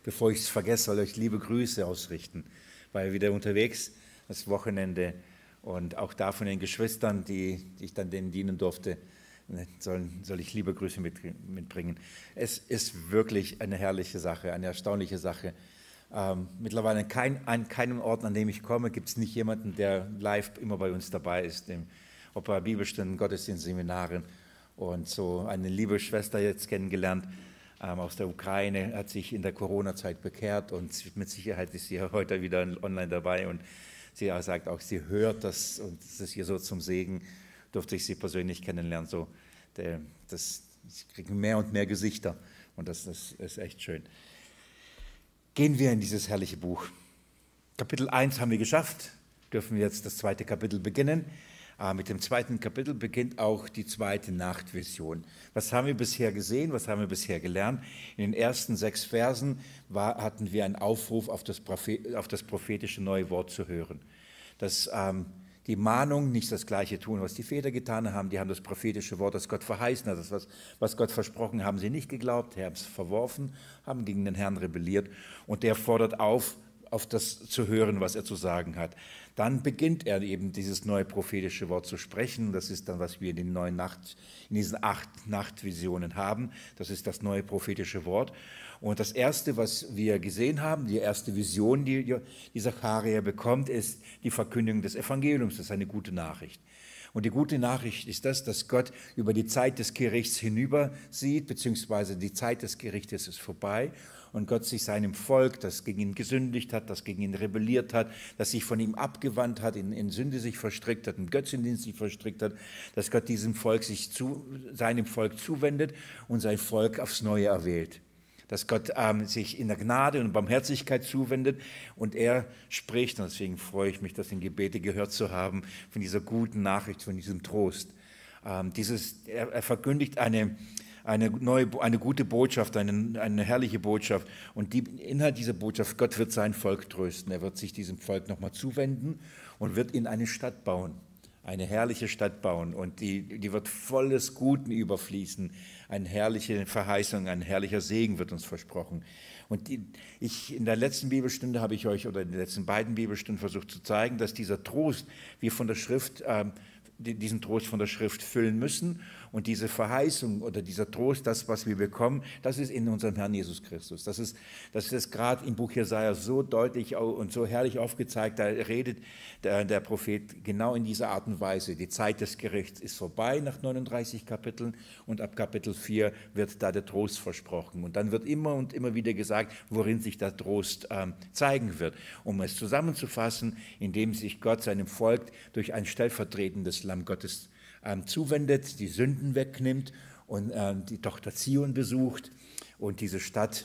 bevor ich es vergesse, soll ich liebe Grüße ausrichten, weil wieder unterwegs das Wochenende und auch da von den Geschwistern, die ich dann denen dienen durfte, soll ich liebe Grüße mitbringen. Es ist wirklich eine herrliche Sache, eine erstaunliche Sache. Mittlerweile an keinem Ort, an dem ich komme, gibt es nicht jemanden, der live immer bei uns dabei ist, ob bei Bibelstunden, Gottesdienst, Seminaren. Und so eine liebe Schwester jetzt kennengelernt aus der Ukraine, hat sich in der Corona-Zeit bekehrt und mit Sicherheit ist sie heute wieder online dabei. Und sie sagt auch, sie hört das und es ist ihr so zum Segen, durfte ich sie persönlich kennenlernen. So, ich kriege mehr und mehr Gesichter und das ist echt schön. Gehen wir in dieses herrliche Buch. Kapitel 1 haben wir geschafft, dürfen wir jetzt das zweite Kapitel beginnen. Mit dem zweiten Kapitel beginnt auch die zweite Nachtvision. Was haben wir bisher gesehen, was haben wir bisher gelernt? In den ersten 6 Versen hatten wir einen Aufruf, auf das prophetische neue Wort zu hören. Die Mahnung, nicht das Gleiche tun, was die Väter getan haben. Die haben das prophetische Wort, das Gott verheißen hat, was Gott versprochen, haben sie nicht geglaubt, haben es verworfen, haben gegen den Herrn rebelliert. Und der fordert auf das zu hören, was er zu sagen hat. Dann beginnt er eben dieses neue prophetische Wort zu sprechen. Das ist dann, was wir in diesen 8 Nachtvisionen haben. Das ist das neue prophetische Wort. Und das Erste, was wir gesehen haben, die erste Vision, die Sacharja bekommt, ist die Verkündigung des Evangeliums. Das ist eine gute Nachricht. Und die gute Nachricht ist dass Gott über die Zeit des Gerichts hinüber sieht, beziehungsweise die Zeit des Gerichtes ist vorbei und Gott sich seinem Volk, das gegen ihn gesündigt hat, das gegen ihn rebelliert hat, das sich von ihm abgewandt hat, in Sünde sich verstrickt hat, in Götzendienst sich verstrickt hat, dass Gott seinem Volk zuwendet und sein Volk aufs Neue erwählt. Dass Gott sich in der Gnade und Barmherzigkeit zuwendet und er spricht, und deswegen freue ich mich, das in Gebete gehört zu haben, von dieser guten Nachricht, von diesem Trost. Er verkündigt eine gute Botschaft, eine herrliche Botschaft und der Inhalt dieser Botschaft, Gott wird sein Volk trösten, er wird sich diesem Volk nochmal zuwenden und wird in eine Stadt bauen. Eine herrliche Stadt bauen und die wird voll des Guten überfließen. Eine herrliche Verheißung, ein herrlicher Segen wird uns versprochen. Und in der letzten Bibelstunde habe ich euch, oder in den letzten beiden Bibelstunden versucht zu zeigen, dass dieser Trost, wir von der Schrift, diesen Trost von der Schrift füllen müssen. Und diese Verheißung oder dieser Trost, das, was wir bekommen, das ist in unserem Herrn Jesus Christus. Das ist gerade im Buch Jesaja so deutlich und so herrlich aufgezeigt. Da redet der Prophet genau in dieser Art und Weise. Die Zeit des Gerichts ist vorbei nach 39 Kapiteln und ab Kapitel 4 wird da der Trost versprochen. Und dann wird immer und immer wieder gesagt, worin sich der Trost zeigen wird. Um es zusammenzufassen, indem sich Gott seinem Volk durch ein stellvertretendes Lamm Gottes zuwendet, die Sünden wegnimmt und die Tochter Zion besucht und diese Stadt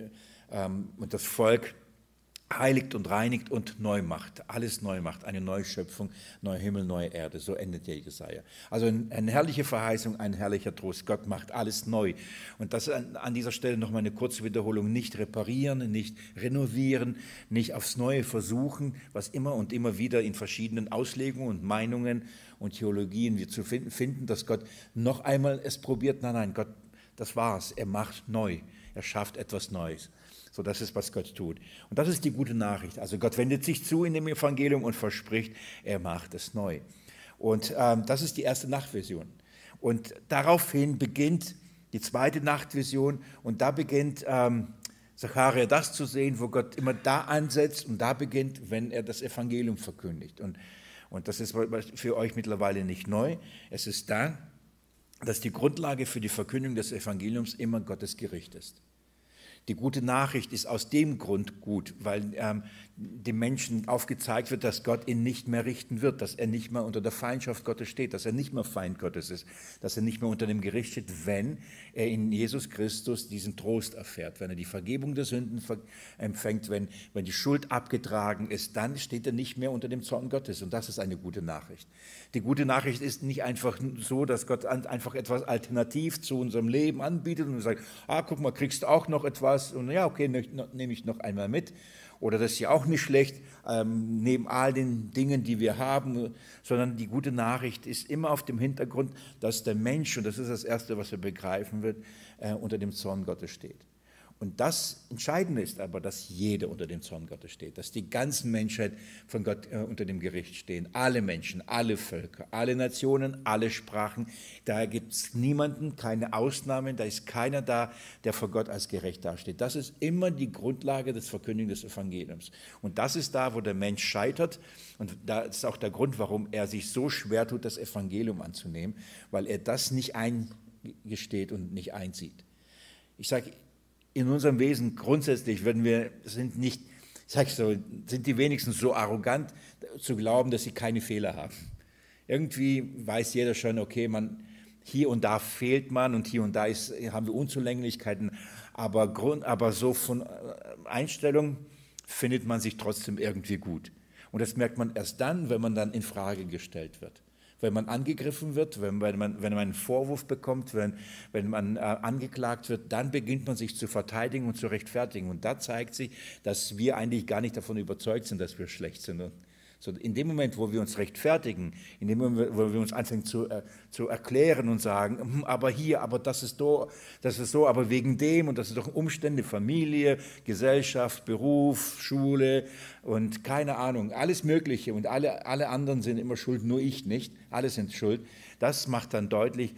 und das Volk heiligt und reinigt und neu macht, alles neu macht, eine Neuschöpfung, neuer Himmel, neue Erde, so endet der Jesaja. Also eine herrliche Verheißung, ein herrlicher Trost, Gott macht alles neu. Und das an dieser Stelle nochmal eine kurze Wiederholung, nicht reparieren, nicht renovieren, nicht aufs Neue versuchen, was immer und immer wieder in verschiedenen Auslegungen und Meinungen und Theologien wir zu finden, dass Gott noch einmal es probiert, nein, Gott, das war's, er macht neu, er schafft etwas Neues. So, das ist, was Gott tut. Und das ist die gute Nachricht. Also Gott wendet sich zu in dem Evangelium und verspricht, er macht es neu. Und das ist die erste Nachtvision. Und daraufhin beginnt die zweite Nachtvision und da beginnt Sacharja das zu sehen, wo Gott immer da ansetzt und da beginnt, wenn er das Evangelium verkündigt. Und das ist für euch mittlerweile nicht neu. Es ist da, dass die Grundlage für die Verkündigung des Evangeliums immer Gottes Gericht ist. Die gute Nachricht ist aus dem Grund gut, weil dem Menschen aufgezeigt wird, dass Gott ihn nicht mehr richten wird, dass er nicht mehr unter der Feindschaft Gottes steht, dass er nicht mehr Feind Gottes ist, dass er nicht mehr unter dem Gericht steht, wenn er in Jesus Christus diesen Trost erfährt, wenn er die Vergebung der Sünden empfängt, wenn die Schuld abgetragen ist, dann steht er nicht mehr unter dem Zorn Gottes und das ist eine gute Nachricht. Die gute Nachricht ist nicht einfach so, dass Gott einfach etwas alternativ zu unserem Leben anbietet und sagt, guck mal, kriegst du auch noch etwas und ja, okay, nehme ich noch einmal mit. Oder das ist ja auch nicht schlecht, neben all den Dingen, die wir haben, sondern die gute Nachricht ist immer auf dem Hintergrund, dass der Mensch, und das ist das Erste, was er begreifen wird, unter dem Zorn Gottes steht. Und das Entscheidende ist aber, dass jeder unter dem Zorn Gottes steht, dass die ganze Menschheit von Gott unter dem Gericht stehen. Alle Menschen, alle Völker, alle Nationen, alle Sprachen. Da gibt es niemanden, keine Ausnahmen, da ist keiner da, der vor Gott als gerecht dasteht. Das ist immer die Grundlage des Verkündigen des Evangeliums. Und das ist da, wo der Mensch scheitert. Und da ist auch der Grund, warum er sich so schwer tut, das Evangelium anzunehmen, weil er das nicht eingesteht und nicht einsieht. Ich sage, in unserem Wesen grundsätzlich sind die wenigsten so arrogant zu glauben, dass sie keine Fehler haben. Irgendwie weiß jeder schon, okay, hier und da fehlt man und hier und da haben wir Unzulänglichkeiten, aber so von Einstellung findet man sich trotzdem irgendwie gut. Und das merkt man erst dann, wenn man dann in Frage gestellt wird. Wenn man angegriffen wird, wenn man einen Vorwurf bekommt, wenn man angeklagt wird, dann beginnt man sich zu verteidigen und zu rechtfertigen. Und da zeigt sich, dass wir eigentlich gar nicht davon überzeugt sind, dass wir schlecht sind. So, in dem Moment, wo wir uns rechtfertigen, in dem Moment, wo wir uns anfangen zu erklären und sagen, aber hier, aber das ist so, aber wegen dem, und das ist doch Umstände, Familie, Gesellschaft, Beruf, Schule und keine Ahnung, alles Mögliche und alle anderen sind immer schuld, nur ich nicht, alle sind schuld. Das macht dann deutlich,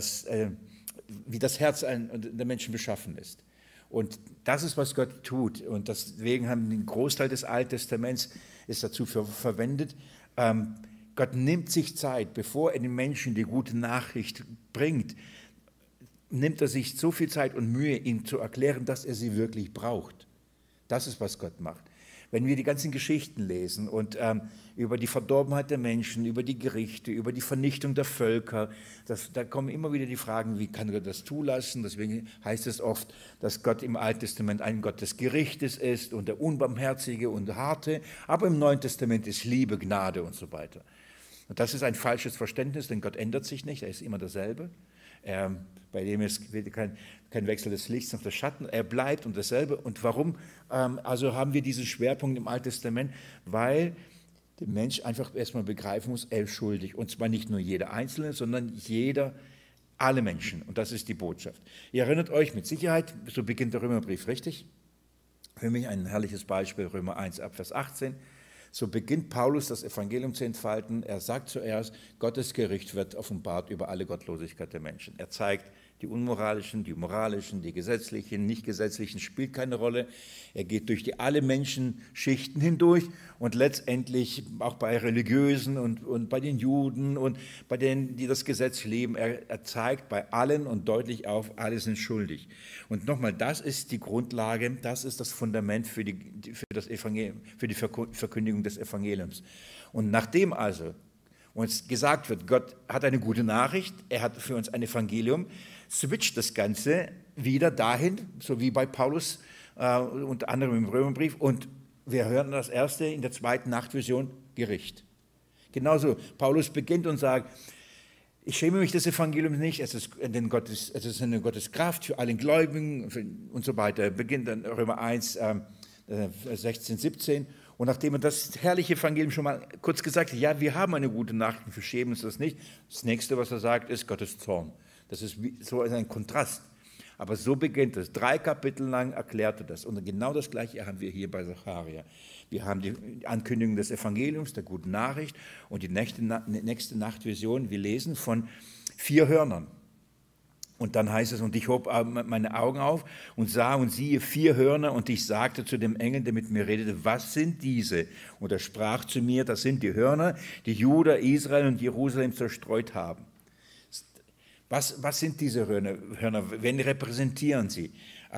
wie das Herz der Menschen beschaffen ist. Und das ist, was Gott tut. Und deswegen haben den Großteil des Alten Testaments ist dazu verwendet. Gott nimmt sich Zeit, bevor er den Menschen die gute Nachricht bringt, nimmt er sich so viel Zeit und Mühe, ihnen zu erklären, dass er sie wirklich braucht. Das ist, was Gott macht. Wenn wir die ganzen Geschichten lesen und über die Verdorbenheit der Menschen, über die Gerichte, über die Vernichtung der Völker, da kommen immer wieder die Fragen, wie kann Gott das zulassen? Deswegen heißt es oft, dass Gott im Alten Testament ein Gott des Gerichtes ist und der Unbarmherzige und Harte, aber im Neuen Testament ist Liebe, Gnade und so weiter. Und das ist ein falsches Verständnis, denn Gott ändert sich nicht, er ist immer derselbe. Bei dem ist kein Wechsel des Lichts und des Schatten, er bleibt und dasselbe. Und warum also haben wir diesen Schwerpunkt im Alten Testament? Weil der Mensch einfach erstmal begreifen muss, er ist schuldig. Und zwar nicht nur jeder Einzelne, sondern alle Menschen. Und das ist die Botschaft. Ihr erinnert euch mit Sicherheit, so beginnt der Römerbrief, richtig? Für mich ein herrliches Beispiel, Römer 1 ab Vers 18. So beginnt Paulus das Evangelium zu entfalten. Er sagt zuerst, Gottes Gericht wird offenbart über alle Gottlosigkeit der Menschen. Er zeigt, die unmoralischen, die moralischen, die gesetzlichen, nicht gesetzlichen, spielt keine Rolle. Er geht durch alle Menschenschichten hindurch und letztendlich auch bei Religiösen und bei den Juden und bei denen, die das Gesetz leben. Er zeigt bei allen und deutlich auf, alle sind schuldig. Und nochmal, das ist die Grundlage, das ist das Fundament für die Verkündigung des Evangeliums. Und nachdem also uns gesagt wird, Gott hat eine gute Nachricht, er hat für uns ein Evangelium, switcht das Ganze wieder dahin, so wie bei Paulus, unter anderem im Römerbrief, und wir hören das erste in der zweiten Nachtvision, Gericht. Genauso, Paulus beginnt und sagt, ich schäme mich des Evangeliums nicht, es ist eine Gottes Kraft für alle Gläubigen und so weiter. Er beginnt dann Römer 1, 16, 17. Und nachdem er das herrliche Evangelium schon mal kurz gesagt hat, ja, wir haben eine gute Nachricht, wir schämen uns das nicht. Das nächste, was er sagt, ist Gottes Zorn. Das ist so ein Kontrast. Aber so beginnt es. 3 Kapitel lang erklärt er das. Und genau das Gleiche haben wir hier bei Sacharja. Wir haben die Ankündigung des Evangeliums, der guten Nachricht und die nächste Nachtvision. Wir lesen von 4 Hörnern. Und dann heißt es, und ich hob meine Augen auf und sah und siehe 4 Hörner, und ich sagte zu dem Engel, der mit mir redete, was sind diese? Und er sprach zu mir, das sind die Hörner, die Juda, Israel und Jerusalem zerstreut haben. Was sind diese Hörner? Wen repräsentieren sie?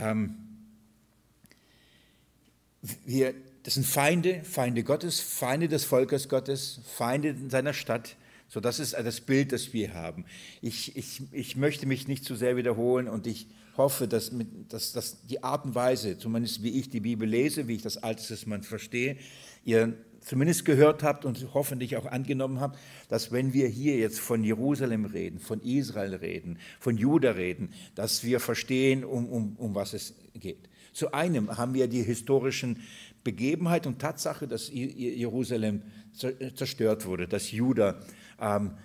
Das sind Feinde Gottes, Feinde des Volkes Gottes, Feinde seiner Stadt. So, das ist das Bild, das wir haben. Ich möchte mich nicht zu sehr wiederholen und ich hoffe, dass die Art und Weise, zumindest wie ich die Bibel lese, wie ich das Alte Testament verstehe, ihr zumindest gehört habt und hoffentlich auch angenommen habt, dass wenn wir hier jetzt von Jerusalem reden, von Israel reden, von Juda reden, dass wir verstehen, um was es geht. Zu einem haben wir die historischen Begebenheit und Tatsache, dass Jerusalem zerstört wurde, dass Juda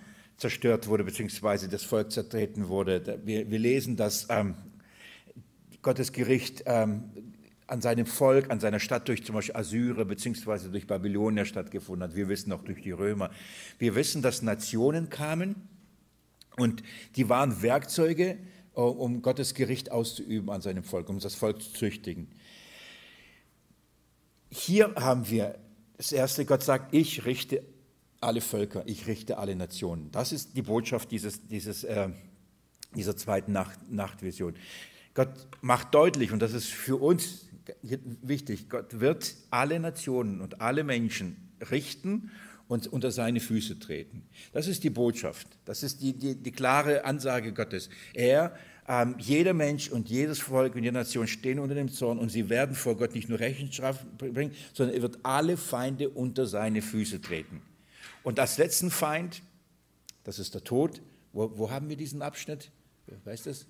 zerstört wurde, beziehungsweise das Volk zertreten wurde. Wir lesen, dass Gottes Gericht an seinem Volk, an seiner Stadt durch zum Beispiel Assyrer bzw. durch Babylonier stattgefunden hat. Wir wissen auch durch die Römer. Wir wissen, dass Nationen kamen und die waren Werkzeuge, um Gottes Gericht auszuüben an seinem Volk, um das Volk zu züchtigen. Hier haben wir das Erste, Gott sagt, ich richte alle Völker, ich richte alle Nationen. Das ist die Botschaft dieser zweiten Nachtvision. Gott macht deutlich, und das ist für uns wichtig, Gott wird alle Nationen und alle Menschen richten und unter seine Füße treten. Das ist die Botschaft, das ist die klare Ansage Gottes. Jeder Mensch und jedes Volk und jede Nation stehen unter dem Zorn und sie werden vor Gott nicht nur Rechenschaft bringen, sondern er wird alle Feinde unter seine Füße treten. Und als letzten Feind, das ist der Tod. Wo haben wir diesen Abschnitt? Wer weiß das?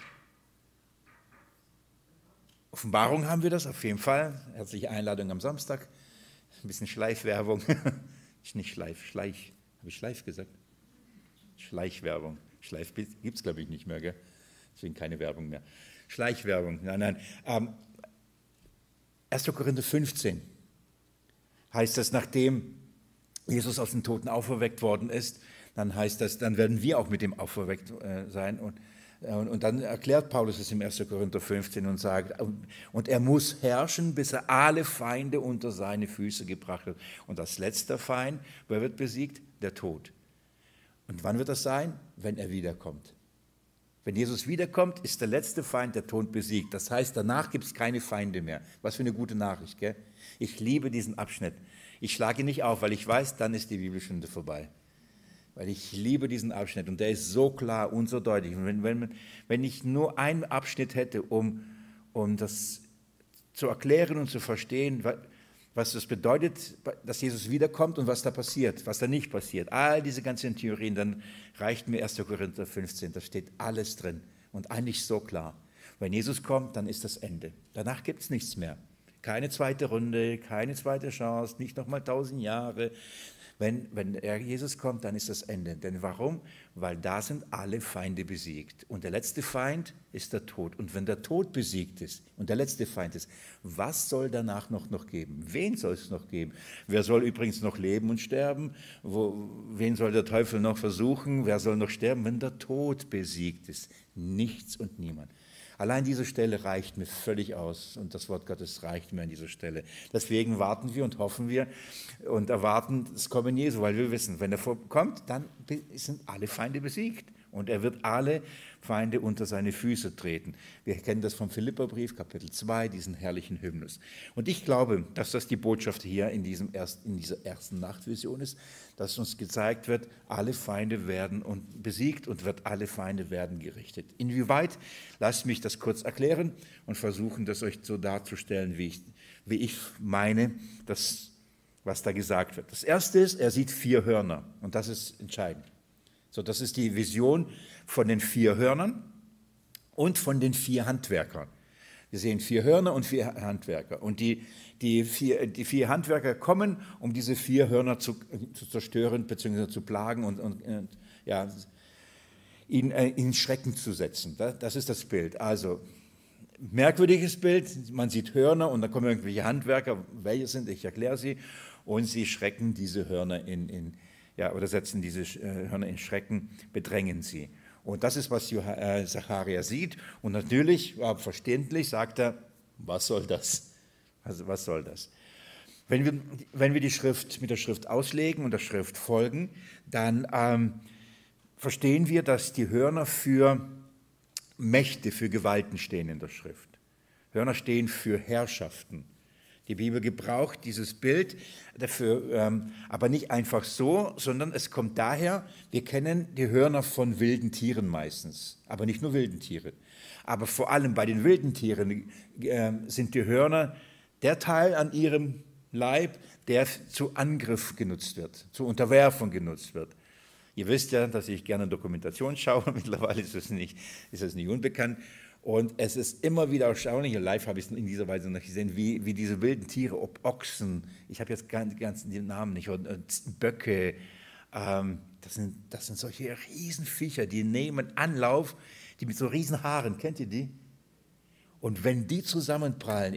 Offenbarung haben wir das auf jeden Fall. Herzliche Einladung am Samstag. Ein bisschen Schleifwerbung. Nicht Schleich. Habe ich Schleif gesagt? Schleichwerbung. Schleif gibt es, glaube ich, nicht mehr, gell? Deswegen keine Werbung mehr. Schleichwerbung. Nein. 1. Korinther 15 heißt das, nachdem Jesus aus den Toten auferweckt worden ist, dann heißt das, dann werden wir auch mit ihm auferweckt sein. Und dann erklärt Paulus es im 1. Korinther 15 und sagt, und er muss herrschen, bis er alle Feinde unter seine Füße gebracht hat. Und als letzter Feind, wer wird besiegt? Der Tod. Und wann wird das sein? Wenn er wiederkommt. Wenn Jesus wiederkommt, ist der letzte Feind, der Tod, besiegt. Das heißt, danach gibt es keine Feinde mehr. Was für eine gute Nachricht, gell? Ich liebe diesen Abschnitt. Ich schlage ihn nicht auf, weil ich weiß, dann ist die Bibelstunde vorbei. Weil ich liebe diesen Abschnitt und der ist so klar und so deutlich. Und wenn ich nur einen Abschnitt hätte, um das zu erklären und zu verstehen, was das bedeutet, dass Jesus wiederkommt und was da passiert, was da nicht passiert, all diese ganzen Theorien, dann reicht mir 1. Korinther 15, da steht alles drin und eigentlich so klar. Wenn Jesus kommt, dann ist das Ende. Danach gibt es nichts mehr. Keine zweite Runde, keine zweite Chance, nicht nochmal 1000 Jahre. Wenn Jesus kommt, dann ist das Ende. Denn warum? Weil da sind alle Feinde besiegt. Und der letzte Feind ist der Tod. Und wenn der Tod besiegt ist und der letzte Feind ist, was soll danach noch geben? Wen soll es noch geben? Wer soll übrigens noch leben und sterben? Wen soll der Teufel noch versuchen? Wer soll noch sterben, wenn der Tod besiegt ist? Nichts und niemand. Allein diese Stelle reicht mir völlig aus und das Wort Gottes reicht mir an dieser Stelle. Deswegen warten wir und hoffen wir und erwarten das Kommen Jesu, weil wir wissen, wenn er kommt, dann sind alle Feinde besiegt und er wird alle Feinde unter seine Füße treten. Wir kennen das vom Philipperbrief, Kapitel 2, diesen herrlichen Hymnus. Und ich glaube, dass das die Botschaft hier in dieser ersten Nachtvision ist, dass uns gezeigt wird, alle Feinde werden besiegt und alle Feinde werden gerichtet. Inwieweit, lasst mich das kurz erklären und versuchen, das euch so darzustellen, wie ich meine, was da gesagt wird. Das Erste ist, er sieht 4 Hörner und das ist entscheidend. So, das ist die Vision von den 4 Hörnern und von den 4 Handwerkern. Wir sehen 4 Hörner und 4 Handwerker. Und die 4 Handwerker kommen, um diese 4 Hörner zu zerstören bzw. zu plagen und ihn in Schrecken zu setzen. Das ist das Bild. Also, merkwürdiges Bild. Man sieht Hörner und dann kommen irgendwelche Handwerker. Welche sind? Ich erkläre sie. Und sie schrecken diese Hörner oder setzen diese Hörner in Schrecken, bedrängen sie. Und das ist, was Zacharia sieht. Und natürlich, verständlich, sagt er, was soll das? Also was soll das? Wenn wir die Schrift mit der Schrift auslegen und der Schrift folgen, dann verstehen wir, dass die Hörner für Mächte, für Gewalten stehen in der Schrift. Hörner stehen für Herrschaften. Die Bibel gebraucht dieses Bild dafür, aber nicht einfach so, sondern es kommt daher, wir kennen die Hörner von wilden Tieren meistens, aber nicht nur wilden Tiere. Aber vor allem bei den wilden Tieren sind die Hörner der Teil an ihrem Leib, der zu Angriff genutzt wird, zur Unterwerfung genutzt wird. Ihr wisst ja, dass ich gerne Dokumentation schaue, mittlerweile ist es nicht unbekannt. Und es ist immer wieder erstaunlich, und live habe ich es in dieser Weise noch gesehen, wie diese wilden Tiere, ob Ochsen, ich habe jetzt die ganzen Namen nicht, und Böcke, das sind solche Riesenviecher, die nehmen Anlauf, die mit so riesen Haaren, kennt ihr die? Und wenn die zusammenprallen,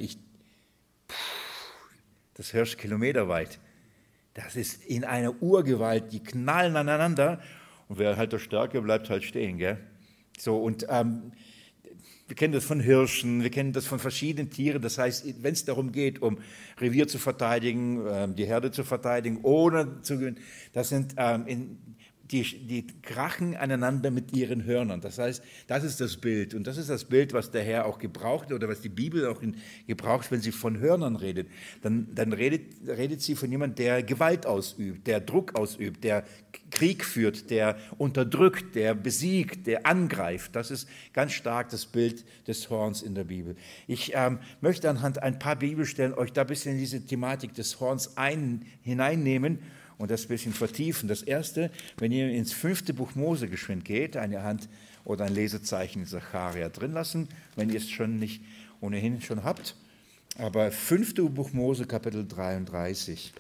das hörst kilometerweit. Das ist in einer Urgewalt, die knallen aneinander und wer halt der Stärke bleibt halt stehen, gell? So, und wir kennen das von Hirschen, wir kennen das von verschiedenen Tieren. Das heißt, wenn es darum geht, um Revier zu verteidigen, die Herde zu verteidigen, ohne zu gewinnen, das sind die krachen aneinander mit ihren Hörnern. Das heißt, das ist das Bild. Und das ist das Bild, was der Herr auch gebraucht oder was die Bibel auch gebraucht, wenn sie von Hörnern redet. Dann redet sie von jemandem, der Gewalt ausübt, der Druck ausübt, der Krieg führt, der unterdrückt, der besiegt, der angreift. Das ist ganz stark das Bild des Horns in der Bibel. Ich möchte anhand ein paar Bibelstellen euch da ein bisschen in diese Thematik des Horns hineinnehmen und das ein bisschen vertiefen. Das erste, wenn ihr ins 5. Buch Mose geschwind geht, eine Hand oder ein Lesezeichen in Sacharja drin lassen, wenn ihr es schon nicht ohnehin schon habt. Aber 5. Buch Mose, Kapitel 33.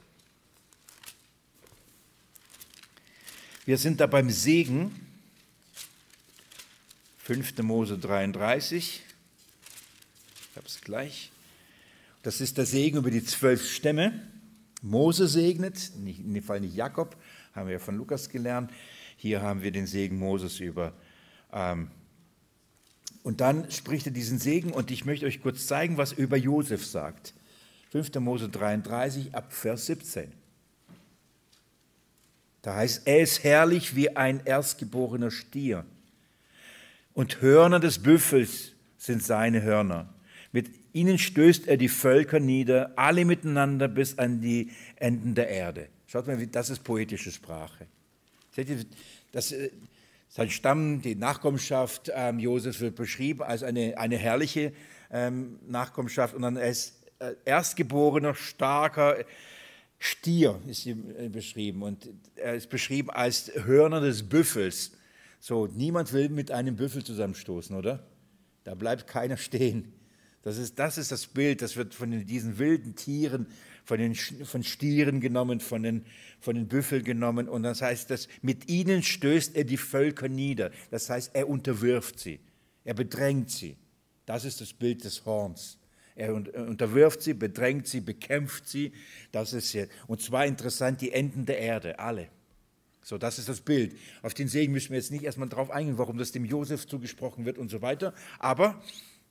Wir sind da beim Segen. 5. Mose 33. Ich habe es gleich. Das ist der Segen über die 12 Stämme. Mose segnet, in dem Fall nicht Jakob, haben wir ja von Lukas gelernt. Hier haben wir den Segen Moses über. Und dann spricht er diesen Segen und ich möchte euch kurz zeigen, was er über Josef sagt. 5. Mose 33 ab Vers 17. Da heißt, er ist herrlich wie ein erstgeborener Stier und Hörner des Büffels sind seine Hörner. Mit ihnen stößt er die Völker nieder, alle miteinander bis an die Enden der Erde. Schaut mal, das ist poetische Sprache. Seht ihr, sein Stamm, die Nachkommenschaft Josef wird beschrieben als eine herrliche Nachkommenschaft. Und dann er ist erstgeborener, starker Stier ist beschrieben. Und er ist beschrieben als Hörner des Büffels. So, niemand will mit einem Büffel zusammenstoßen, oder? Da bleibt keiner stehen. Das ist das Bild, das wird von diesen wilden Tieren, von Stieren genommen, von den Büffeln genommen. Und das heißt, mit ihnen stößt er die Völker nieder. Das heißt, er unterwirft sie, er bedrängt sie. Das ist das Bild des Horns. Er unterwirft sie, bedrängt sie, bekämpft sie. Das ist hier. Und zwar interessant, die Enden der Erde, alle. So, das ist das Bild. Auf den Segen müssen wir jetzt nicht erstmal drauf eingehen, warum das dem Josef zugesprochen wird und so weiter. Aber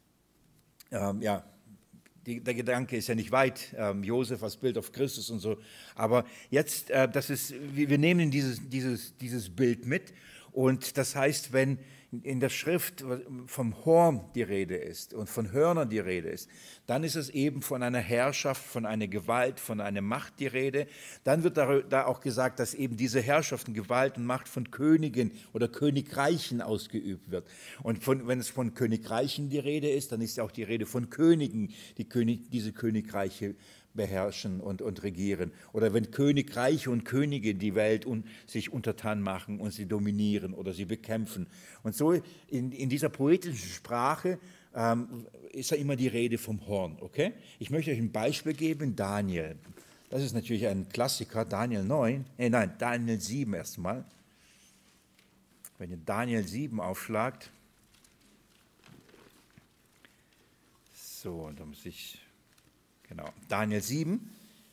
der Gedanke ist ja nicht weit, Josef als Bild auf Christus und so. Aber jetzt, wir nehmen dieses Bild mit und das heißt, wenn in der Schrift vom Horn die Rede ist und von Hörnern die Rede ist, dann ist es eben von einer Herrschaft, von einer Gewalt, von einer Macht die Rede. Dann wird da auch gesagt, dass eben diese Herrschaft und Gewalt und Macht von Königen oder Königreichen ausgeübt wird. Und wenn es von Königreichen die Rede ist, dann ist ja auch die Rede von Königen, die diese Königreiche beherrschen und regieren. Oder wenn Königreiche und Könige die Welt sich untertan machen und sie dominieren oder sie bekämpfen. Und so in dieser poetischen Sprache ist ja immer die Rede vom Horn. Okay? Ich möchte euch ein Beispiel geben, Daniel. Das ist natürlich ein Klassiker, Daniel 7 erstmal. Wenn ihr Daniel 7 aufschlagt. So, da muss ich... Genau, Daniel 7.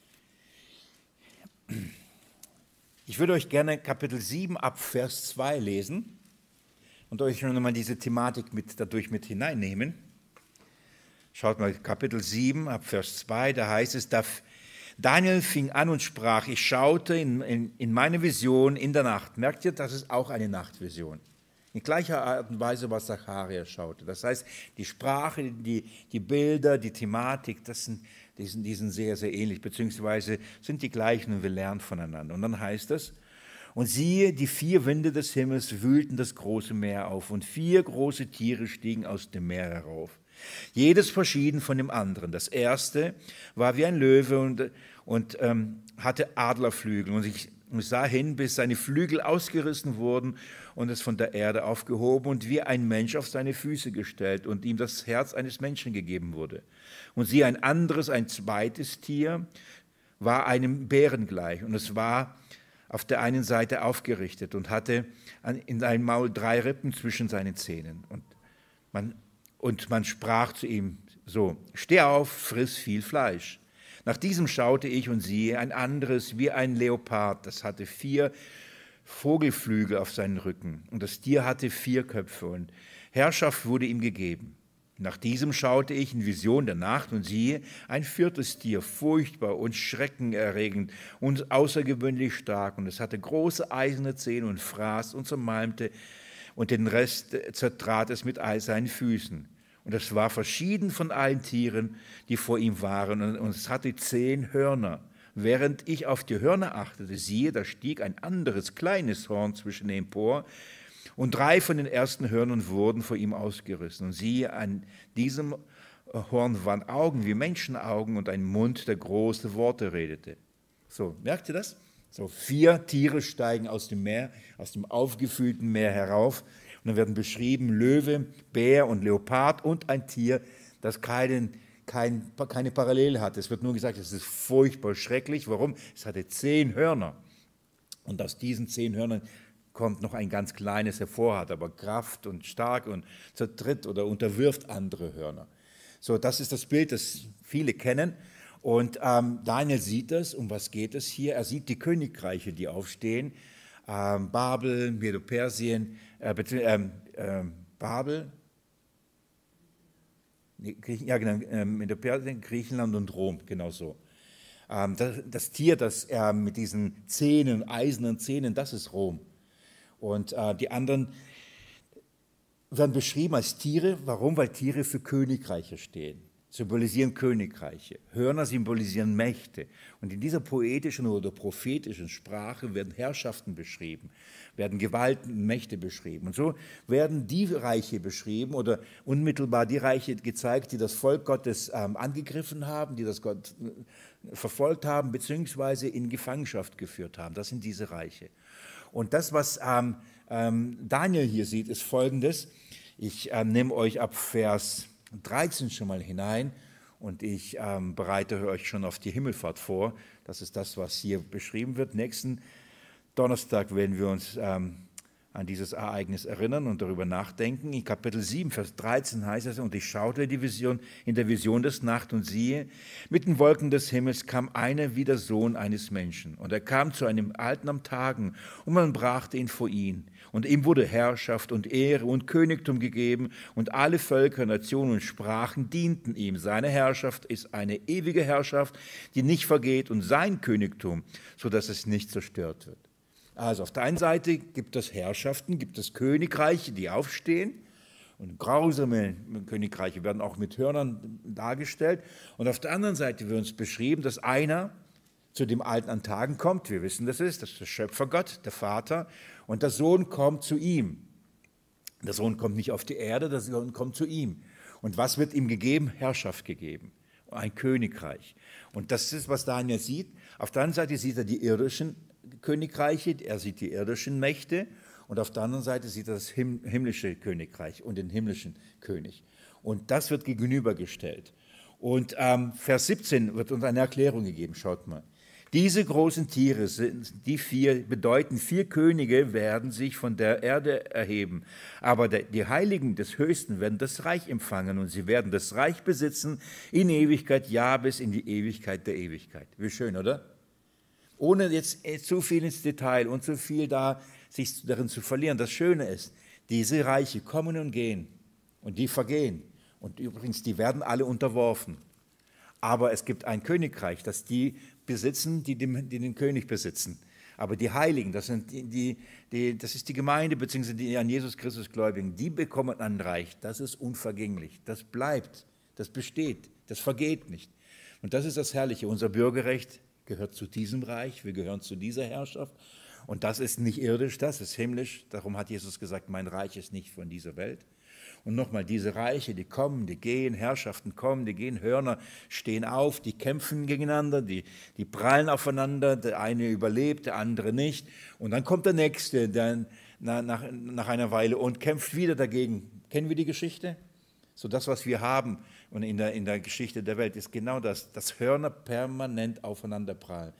Ich würde euch gerne Kapitel 7 ab Vers 2 lesen und euch noch einmal diese Thematik dadurch mit hineinnehmen. Schaut mal, Kapitel 7 ab Vers 2, da heißt es, Daniel fing an und sprach, ich schaute in meine Vision in der Nacht. Merkt ihr, das ist auch eine Nachtvision. In gleicher Art und Weise, was Sacharja schaute. Das heißt, die Sprache, die Bilder, die Thematik, die sind sehr, sehr ähnlich, beziehungsweise sind die gleichen und wir lernen voneinander. Und dann heißt es, und siehe, die 4 Winde des Himmels wühlten das große Meer auf und 4 große Tiere stiegen aus dem Meer herauf. Jedes verschieden von dem anderen. Das erste war wie ein Löwe und hatte Adlerflügel. Und ich sah hin, bis seine Flügel ausgerissen wurden und es von der Erde aufgehoben und wie ein Mensch auf seine Füße gestellt und ihm das Herz eines Menschen gegeben wurde. Und siehe, ein zweites Tier war einem Bären gleich und es war auf der einen Seite aufgerichtet und hatte in seinem Maul 3 Rippen zwischen seinen Zähnen. Und Und man sprach zu ihm so: Steh auf, friss viel Fleisch. Nach diesem schaute ich und siehe, ein anderes wie ein Leopard, das hatte 4 Vogelflügel auf seinen Rücken. Und das Tier hatte 4 Köpfe und Herrschaft wurde ihm gegeben. Nach diesem schaute ich in Vision der Nacht und siehe, ein 4. Tier, furchtbar und schreckenerregend und außergewöhnlich stark. Und es hatte große eiserne Zähne und fraß und zermalmte und den Rest zertrat es mit seinen Füßen. Und es war verschieden von allen Tieren, die vor ihm waren, und es hatte 10 Hörner. Während ich auf die Hörner achtete, siehe, da stieg ein anderes kleines Horn zwischen dem empor, und 3 von den ersten Hörnern wurden vor ihm ausgerissen. Und siehe, an diesem Horn waren Augen wie Menschenaugen und ein Mund, der große Worte redete. So, merkt ihr das? So, 4 Tiere steigen aus dem Meer, aus dem aufgefüllten Meer herauf. Und dann werden beschrieben Löwe, Bär und Leopard und ein Tier, das keine Parallele hat. Es wird nur gesagt, es ist furchtbar schrecklich. Warum? Es hatte 10 Hörner. Und aus diesen 10 Hörnern kommt noch ein ganz kleines hervor, hat aber Kraft und stark und zertritt oder unterwirft andere Hörner. So, das ist das Bild, das viele kennen. Und Daniel sieht das. Um was geht es hier? Er sieht die Königreiche, die aufstehen. Babel, Medo-Persien, Babel, ja genau, Medo-Persien, Griechenland und Rom, genau so. Das Tier, das mit diesen Zähnen, eisernen Zähnen, das ist Rom. Und die anderen werden beschrieben als Tiere. Warum? Weil Tiere für Königreiche stehen, symbolisieren Königreiche. Hörner symbolisieren Mächte. Und in dieser poetischen oder prophetischen Sprache werden Herrschaften beschrieben, werden Gewalten und Mächte beschrieben. Und so werden die Reiche beschrieben oder unmittelbar die Reiche gezeigt, die das Volk Gottes angegriffen haben, die das Gott verfolgt haben, beziehungsweise in Gefangenschaft geführt haben. Das sind diese Reiche. Und das, was Daniel hier sieht, ist Folgendes. Ich nehme euch ab Vers 13 schon mal hinein und ich bereite euch schon auf die Himmelfahrt vor. Das ist das, was hier beschrieben wird. Nächsten Donnerstag werden wir uns an dieses Ereignis erinnern und darüber nachdenken. In Kapitel 7, Vers 13 heißt es: Und ich schaute in der Vision des Nacht und siehe, mit den Wolken des Himmels kam einer wie der Sohn eines Menschen. Und er kam zu einem Alten am Tagen und man brachte ihn vor ihn. Und ihm wurde Herrschaft und Ehre und Königtum gegeben und alle Völker, Nationen und Sprachen dienten ihm. Seine Herrschaft ist eine ewige Herrschaft, die nicht vergeht, und sein Königtum, sodass es nicht zerstört wird. Also auf der einen Seite gibt es Herrschaften, gibt es Königreiche, die aufstehen, und grausame Königreiche werden auch mit Hörnern dargestellt. Und auf der anderen Seite wird uns beschrieben, dass einer zu dem Alten an Tagen kommt. Wir wissen, das ist der Schöpfergott, der Vater, und der Sohn kommt zu ihm. Der Sohn kommt nicht auf die Erde, der Sohn kommt zu ihm. Und was wird ihm gegeben? Herrschaft gegeben, ein Königreich. Und das ist, was Daniel sieht. Auf der einen Seite sieht er die irdischen Königreiche, er sieht die irdischen Mächte, und auf der anderen Seite sieht er das himmlische Königreich und den himmlischen König. Und das wird gegenübergestellt. Und Vers 17 wird uns eine Erklärung gegeben. Schaut mal. Diese großen Tiere, bedeuten 4 Könige werden sich von der Erde erheben. Aber die Heiligen des Höchsten werden das Reich empfangen, und sie werden das Reich besitzen in Ewigkeit, ja, bis in die Ewigkeit der Ewigkeit. Wie schön, oder? Ohne jetzt zu viel ins Detail und zu viel sich darin zu verlieren. Das Schöne ist, diese Reiche kommen und gehen und die vergehen. Und übrigens, die werden alle unterworfen. Aber es gibt ein Königreich, das die besitzen, die den König besitzen. Aber die Heiligen, das ist die Gemeinde, beziehungsweise die an Jesus Christus Gläubigen, die bekommen ein Reich. Das ist unvergänglich, das bleibt, das besteht, das vergeht nicht. Und das ist das Herrliche. Unser Bürgerrecht gehört zu diesem Reich, wir gehören zu dieser Herrschaft. Und das ist nicht irdisch, das ist himmlisch. Darum hat Jesus gesagt, mein Reich ist nicht von dieser Welt. Und nochmal, diese Reiche, die kommen, die gehen, Herrschaften kommen, die gehen, Hörner stehen auf, die kämpfen gegeneinander, die prallen aufeinander, der eine überlebt, der andere nicht. Und dann kommt der Nächste dann nach einer Weile und kämpft wieder dagegen. Kennen wir die Geschichte? So das, was wir haben und in der Geschichte der Welt, ist genau das, dass Hörner permanent aufeinander prallen.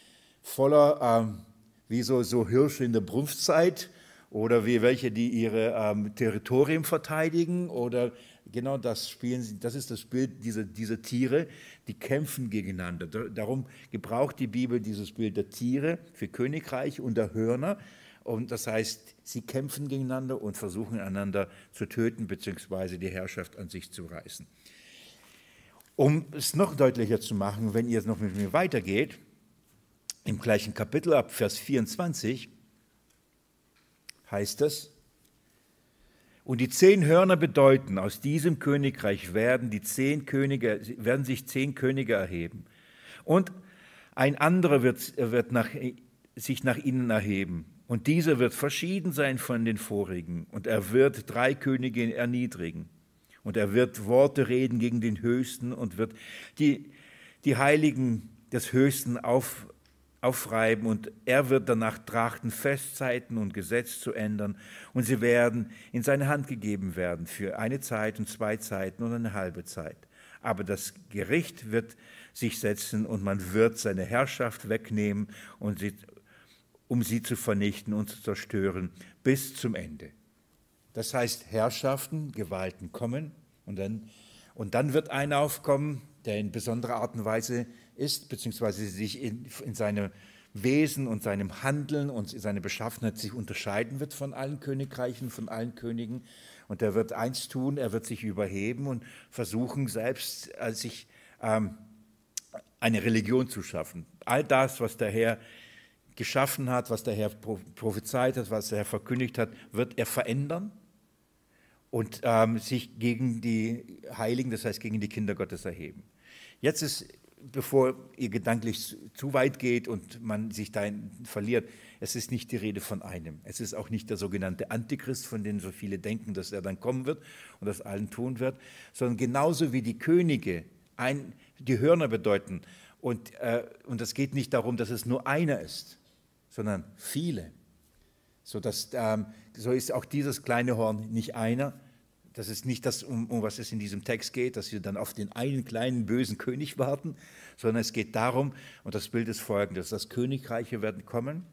Voller, wie so Hirsche in der Brunftzeit, oder wie welche, die ihre Territorien verteidigen, oder genau das spielen sie, das ist das Bild dieser Tiere, die kämpfen gegeneinander. Darum gebraucht die Bibel dieses Bild der Tiere für Königreich und der Hörner. Und das heißt, sie kämpfen gegeneinander und versuchen einander zu töten bzw. die Herrschaft an sich zu reißen. Um es noch deutlicher zu machen, wenn ihr es noch mit mir weitergeht, im gleichen Kapitel ab Vers 24 heißt es, und die 10 Hörner bedeuten, aus diesem Königreich werden sich 10 Könige erheben. Und ein anderer wird sich nach ihnen erheben. Und dieser wird verschieden sein von den vorigen. Und er wird 3 Könige erniedrigen. Und er wird Worte reden gegen den Höchsten und wird die Heiligen des Höchsten aufreiben. Und er wird danach trachten, Festzeiten und Gesetz zu ändern. Und sie werden in seine Hand gegeben werden für eine Zeit und 2 Zeiten und eine halbe Zeit. Aber das Gericht wird sich setzen und man wird seine Herrschaft wegnehmen, um sie zu vernichten und zu zerstören bis zum Ende. Das heißt, Herrschaften, Gewalten kommen und dann wird einer aufkommen, der in besonderer Art und Weise ist, beziehungsweise sich in seinem Wesen und seinem Handeln und seiner Beschaffenheit sich unterscheiden wird von allen Königreichen, von allen Königen. Und er wird eins tun, er wird sich überheben und versuchen, selbst sich eine Religion zu schaffen. All das, was der Herr geschaffen hat, was der Herr prophezeit hat, was der Herr verkündigt hat, wird er verändern und sich gegen die Heiligen, das heißt gegen die Kinder Gottes erheben. Jetzt ist, bevor ihr gedanklich zu weit geht und man sich dahin verliert, es ist nicht die Rede von einem. Es ist auch nicht der sogenannte Antichrist, von dem so viele denken, dass er dann kommen wird und das allen tun wird, sondern genauso wie die Könige die Hörner bedeuten. Und es geht nicht darum, dass es nur einer ist, sondern viele. So ist auch dieses kleine Horn nicht einer. Das ist nicht das, um was es in diesem Text geht, dass wir dann auf den einen kleinen bösen König warten, sondern es geht darum, und das Bild ist folgendes, dass Königreiche werden kommen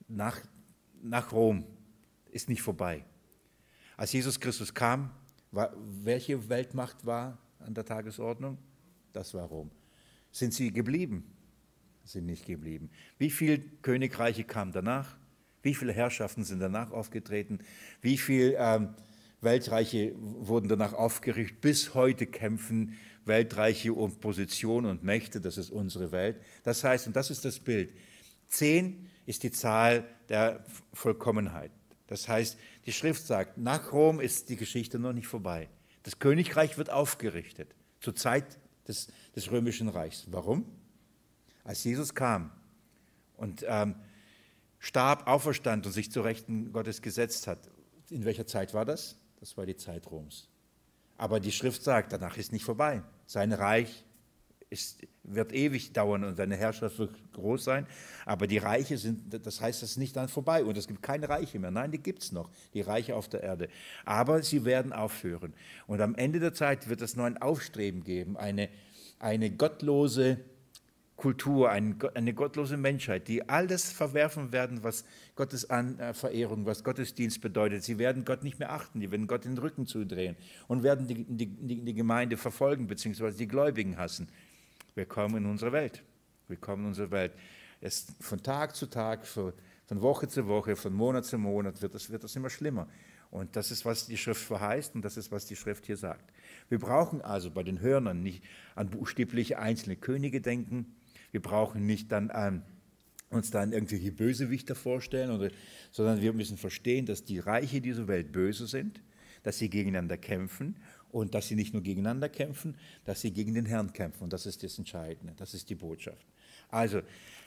nach Rom, ist nicht vorbei. Als Jesus Christus kam, welche Weltmacht war an der Tagesordnung? Das war Rom. Sind sie geblieben? Sind nicht geblieben. Wie viele Königreiche kamen danach? Wie viele Herrschaften sind danach aufgetreten? Wie viele Weltreiche wurden danach aufgerichtet? Bis heute kämpfen Weltreiche um Position und Mächte. Das ist unsere Welt. Das heißt, und das ist das Bild, 10 ist die Zahl der Vollkommenheit. Das heißt, die Schrift sagt, nach Rom ist die Geschichte noch nicht vorbei. Das Königreich wird aufgerichtet zur Zeit des Römischen Reichs. Warum? Als Jesus kam und starb, auferstand und sich zur Rechten Gottes gesetzt hat, in welcher Zeit war das? Das war die Zeit Roms. Aber die Schrift sagt, danach ist nicht vorbei. Sein Reich wird ewig dauern und seine Herrschaft wird groß sein. Aber die Reiche das heißt, es ist nicht dann vorbei und es gibt keine Reiche mehr. Nein, die gibt es noch, die Reiche auf der Erde. Aber sie werden aufhören. Und am Ende der Zeit wird es nur ein Aufstreben geben, eine gottlose Kultur, eine gottlose Menschheit, die alles verwerfen werden, was Gottes Verehrung, was Gottesdienst bedeutet. Sie werden Gott nicht mehr achten, die werden Gott den Rücken zudrehen und werden die Gemeinde verfolgen, beziehungsweise die Gläubigen hassen. Willkommen in unserer Welt. Willkommen in unserer Welt. Von Tag zu Tag, von Woche zu Woche, von Monat zu Monat wird das immer schlimmer. Und das ist, was die Schrift verheißt und das ist, was die Schrift hier sagt. Wir brauchen also bei den Hörnern nicht an buchstäbliche einzelne Könige denken. Wir brauchen nicht dann uns dann irgendwelche Bösewichter vorstellen, sondern wir müssen verstehen, dass die Reiche dieser Welt böse sind, dass sie gegeneinander kämpfen und dass sie nicht nur gegeneinander kämpfen, dass sie gegen den Herrn kämpfen. Und das ist das Entscheidende, das ist die Botschaft. Also,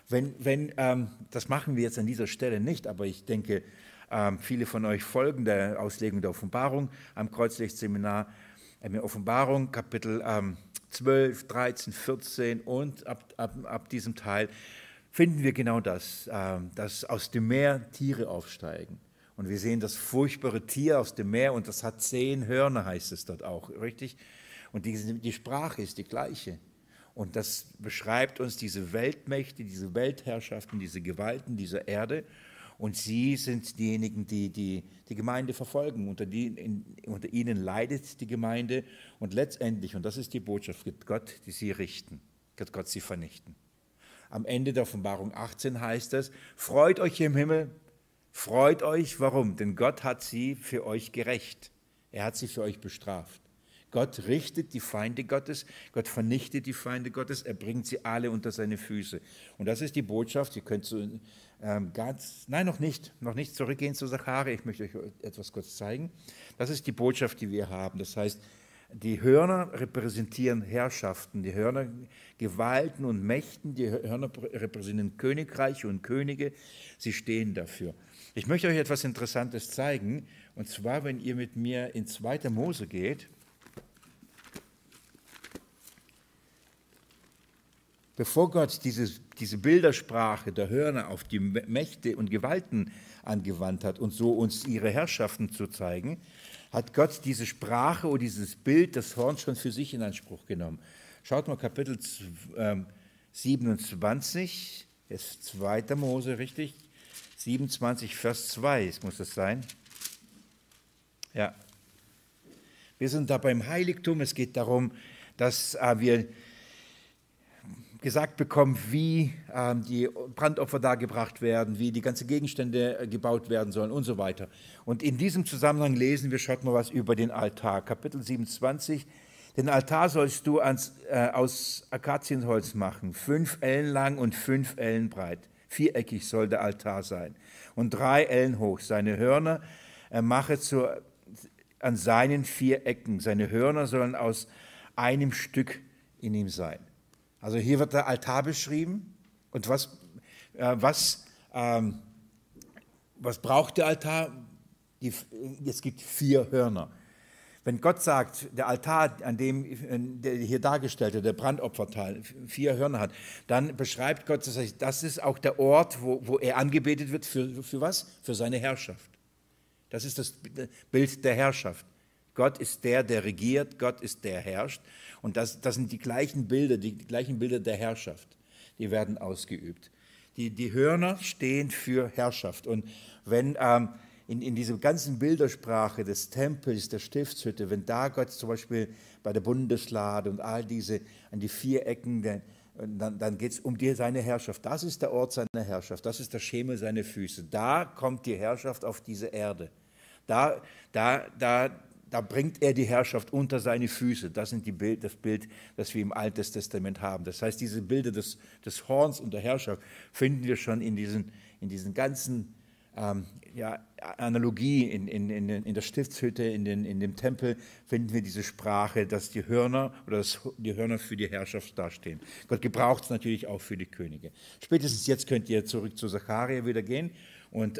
das machen wir jetzt an dieser Stelle nicht, aber ich denke, viele von euch folgen der Auslegung der Offenbarung am Kreuzlichtseminar. Offenbarung, Kapitel 12, 13, 14 und ab diesem Teil finden wir genau das, dass aus dem Meer Tiere aufsteigen. Und wir sehen das furchtbare Tier aus dem Meer und das hat 10 Hörner, heißt es dort auch, richtig? Und die Sprache ist die gleiche. Und das beschreibt uns diese Weltmächte, diese Weltherrschaften, diese Gewalten dieser Erde. Und sie sind diejenigen, die die Gemeinde verfolgen. Unter ihnen leidet die Gemeinde. Und letztendlich, und das ist die Botschaft, wird Gott sie richten, wird Gott sie vernichten. Am Ende der Offenbarung 18 heißt es, freut euch im Himmel, freut euch, warum? Denn Gott hat sie für euch gerächt. Er hat sie für euch bestraft. Gott richtet die Feinde Gottes, Gott vernichtet die Feinde Gottes, er bringt sie alle unter seine Füße. Und das ist die Botschaft, ihr könnt so noch nicht zurückgehen zu Sacharja, ich möchte euch etwas kurz zeigen. Das ist die Botschaft, die wir haben. Das heißt, die Hörner repräsentieren Herrschaften, die Hörner Gewalten und Mächten, die Hörner repräsentieren Königreiche und Könige, sie stehen dafür. Ich möchte euch etwas Interessantes zeigen, und zwar, wenn ihr mit mir in 2. Mose geht. Bevor Gott diese Bildersprache der Hörner auf die Mächte und Gewalten angewandt hat und so uns ihre Herrschaften zu zeigen, hat Gott diese Sprache oder dieses Bild des Horns schon für sich in Anspruch genommen. Schaut mal Kapitel 27, ist 2. Mose, richtig? 27, Vers 2 muss das sein. Ja. Wir sind da beim Heiligtum. Es geht darum, dass wir gesagt bekommen, wie die Brandopfer dargebracht werden, wie die ganzen Gegenstände gebaut werden sollen und so weiter. Und in diesem Zusammenhang lesen wir, schaut mal was über den Altar. Kapitel 27, den Altar sollst du aus Akazienholz machen, 5 Ellen lang und 5 Ellen breit. Viereckig soll der Altar sein und 3 Ellen hoch. Seine Hörner mache an seinen 4 Ecken. Seine Hörner sollen aus einem Stück in ihm sein. Also hier wird der Altar beschrieben. Und was braucht der Altar? Es gibt 4 Hörner. Wenn Gott sagt, der Altar, an dem der hier dargestellte, der Brandopferteil, 4 Hörner hat, dann beschreibt Gott, das ist auch der Ort, wo er angebetet wird. Für was? Für seine Herrschaft. Das ist das Bild der Herrschaft. Gott ist der regiert, Gott ist der herrscht. Und das sind die gleichen Bilder der Herrschaft, die werden ausgeübt. Die Hörner stehen für Herrschaft. Und wenn in dieser ganzen Bildersprache des Tempels, der Stiftshütte, wenn da Gott zum Beispiel bei der Bundeslade und all diese, an die 4 Ecken, dann geht es um seine Herrschaft. Das ist der Ort seiner Herrschaft, das ist der Schemel seiner Füße. Da kommt die Herrschaft auf diese Erde. Da bringt er die Herrschaft unter seine Füße. Das ist das Bild, das wir im Alten Testament haben. Das heißt, diese Bilder des Horns und der Herrschaft finden wir schon in diesen ganzen Analogie in der Stiftshütte, in dem Tempel, finden wir diese Sprache, dass die Hörner für die Herrschaft dastehen. Gott gebraucht es natürlich auch für die Könige. Spätestens jetzt könnt ihr zurück zu Sacharja wieder gehen und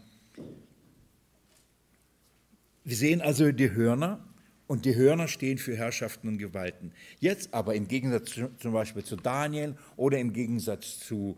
wir sehen also die Hörner, und die Hörner stehen für Herrschaften und Gewalten. Jetzt aber im Gegensatz zum Beispiel zu Daniel oder im Gegensatz zu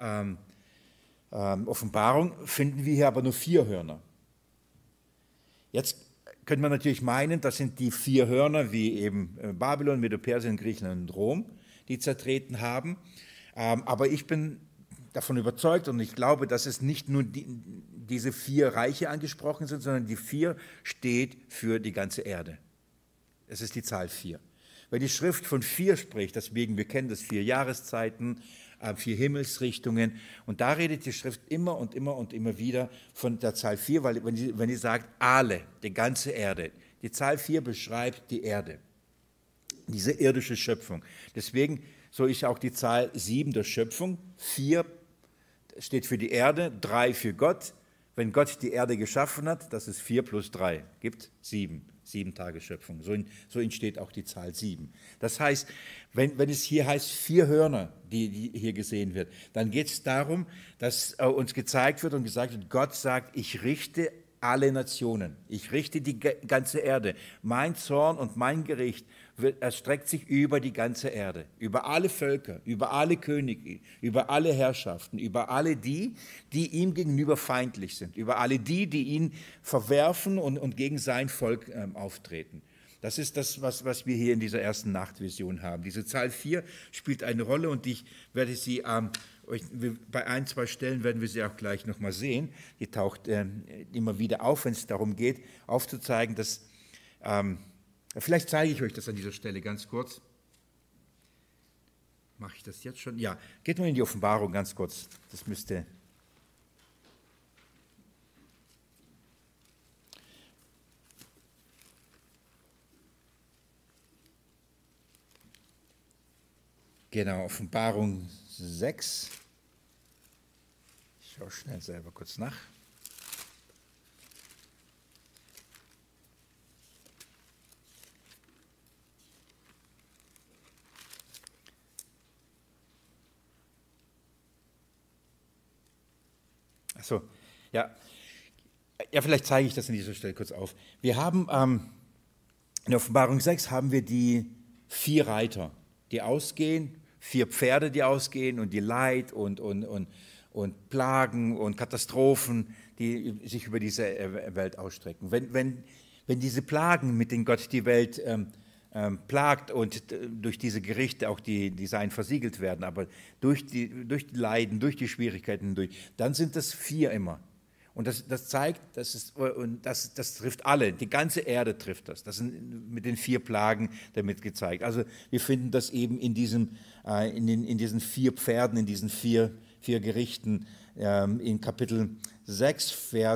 Offenbarung finden wir hier aber nur 4 Hörner. Jetzt könnte man natürlich meinen, das sind die 4 Hörner, wie eben Babylon, Medo-Persien, Griechenland und Rom, die zertreten haben. Aber ich bin davon überzeugt und ich glaube, dass es nicht nur diese 4 Reiche angesprochen sind, sondern die 4 steht für die ganze Erde. Es ist die Zahl 4. Wenn die Schrift von 4 spricht, deswegen, wir kennen das 4 Jahreszeiten, 4 Himmelsrichtungen, und da redet die Schrift immer und immer und immer wieder von der Zahl 4, weil wenn sie sagt, alle, die ganze Erde, die Zahl 4 beschreibt die Erde, diese irdische Schöpfung. Deswegen so ist auch die Zahl 7 der Schöpfung, 4 steht für die Erde, 3 für Gott. Wenn Gott die Erde geschaffen hat, das ist 4 plus 3, gibt 7. 7 Tage Schöpfung. So entsteht auch die Zahl 7. Das heißt, wenn es hier heißt 4 Hörner, die hier gesehen wird, dann geht es darum, dass uns gezeigt wird und gesagt wird, Gott sagt, ich richte alle Nationen, ich richte die ganze Erde. Mein Zorn und mein Gericht erstreckt sich über die ganze Erde, über alle Völker, über alle Könige, über alle Herrschaften, über alle die ihm gegenüber feindlich sind, über alle die ihn verwerfen und gegen sein Volk auftreten. Das ist das, was wir hier in dieser ersten Nachtvision haben. Diese Zahl 4 spielt eine Rolle und ich werde sie bei ein, zwei Stellen werden wir sie auch gleich nochmal sehen. Die taucht immer wieder auf, wenn es darum geht, aufzuzeigen, dass, vielleicht zeige ich euch das an dieser Stelle ganz kurz. Mache ich das jetzt schon? Ja, geht mal in die Offenbarung ganz kurz. Das müsste... Genau, Offenbarung 6. Ich schaue schnell selber kurz nach. Achso, ja. Ja, vielleicht zeige ich das an dieser Stelle kurz auf. Wir haben in Offenbarung 6 haben wir die 4 Reiter, die ausgehen, 4 Pferde, die ausgehen und die Leid und Plagen und Katastrophen, die sich über diese Welt ausstrecken. Wenn diese Plagen, mit denen Gott die Welt plagt und durch diese Gerichte auch die Seinen versiegelt werden, aber durch die Leiden, durch die Schwierigkeiten dann sind das 4 immer. Und das zeigt, das trifft alle, die ganze Erde trifft das. Das sind mit den 4 Plagen damit gezeigt. Also wir finden das eben in diesen 4 Pferden, in diesen 4 Gerichten, in Kapitel 6,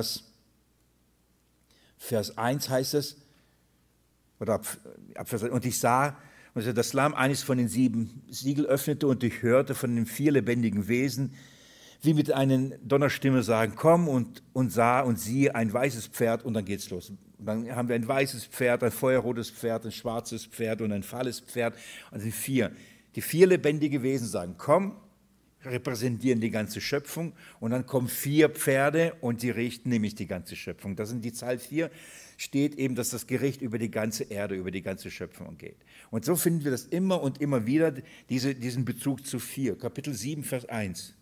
Vers 1 heißt es, oder ab Vers 1, und ich sah, also das Lamm eines von den 7 Siegel öffnete und ich hörte von den 4 lebendigen Wesen, wie mit einer Donnerstimme sagen, komm und sah und siehe ein weißes Pferd und dann geht's los. Und dann haben wir ein weißes Pferd, ein feuerrotes Pferd, ein schwarzes Pferd und ein fahles Pferd. Also die 4 lebendige Wesen sagen, komm, repräsentieren die ganze Schöpfung und dann kommen 4 Pferde und sie richten nämlich die ganze Schöpfung. Das sind die Zahl 4, steht eben, dass das Gericht über die ganze Erde, über die ganze Schöpfung geht. Und so finden wir das immer und immer wieder, diesen Bezug zu 4. Kapitel 7, Vers 1.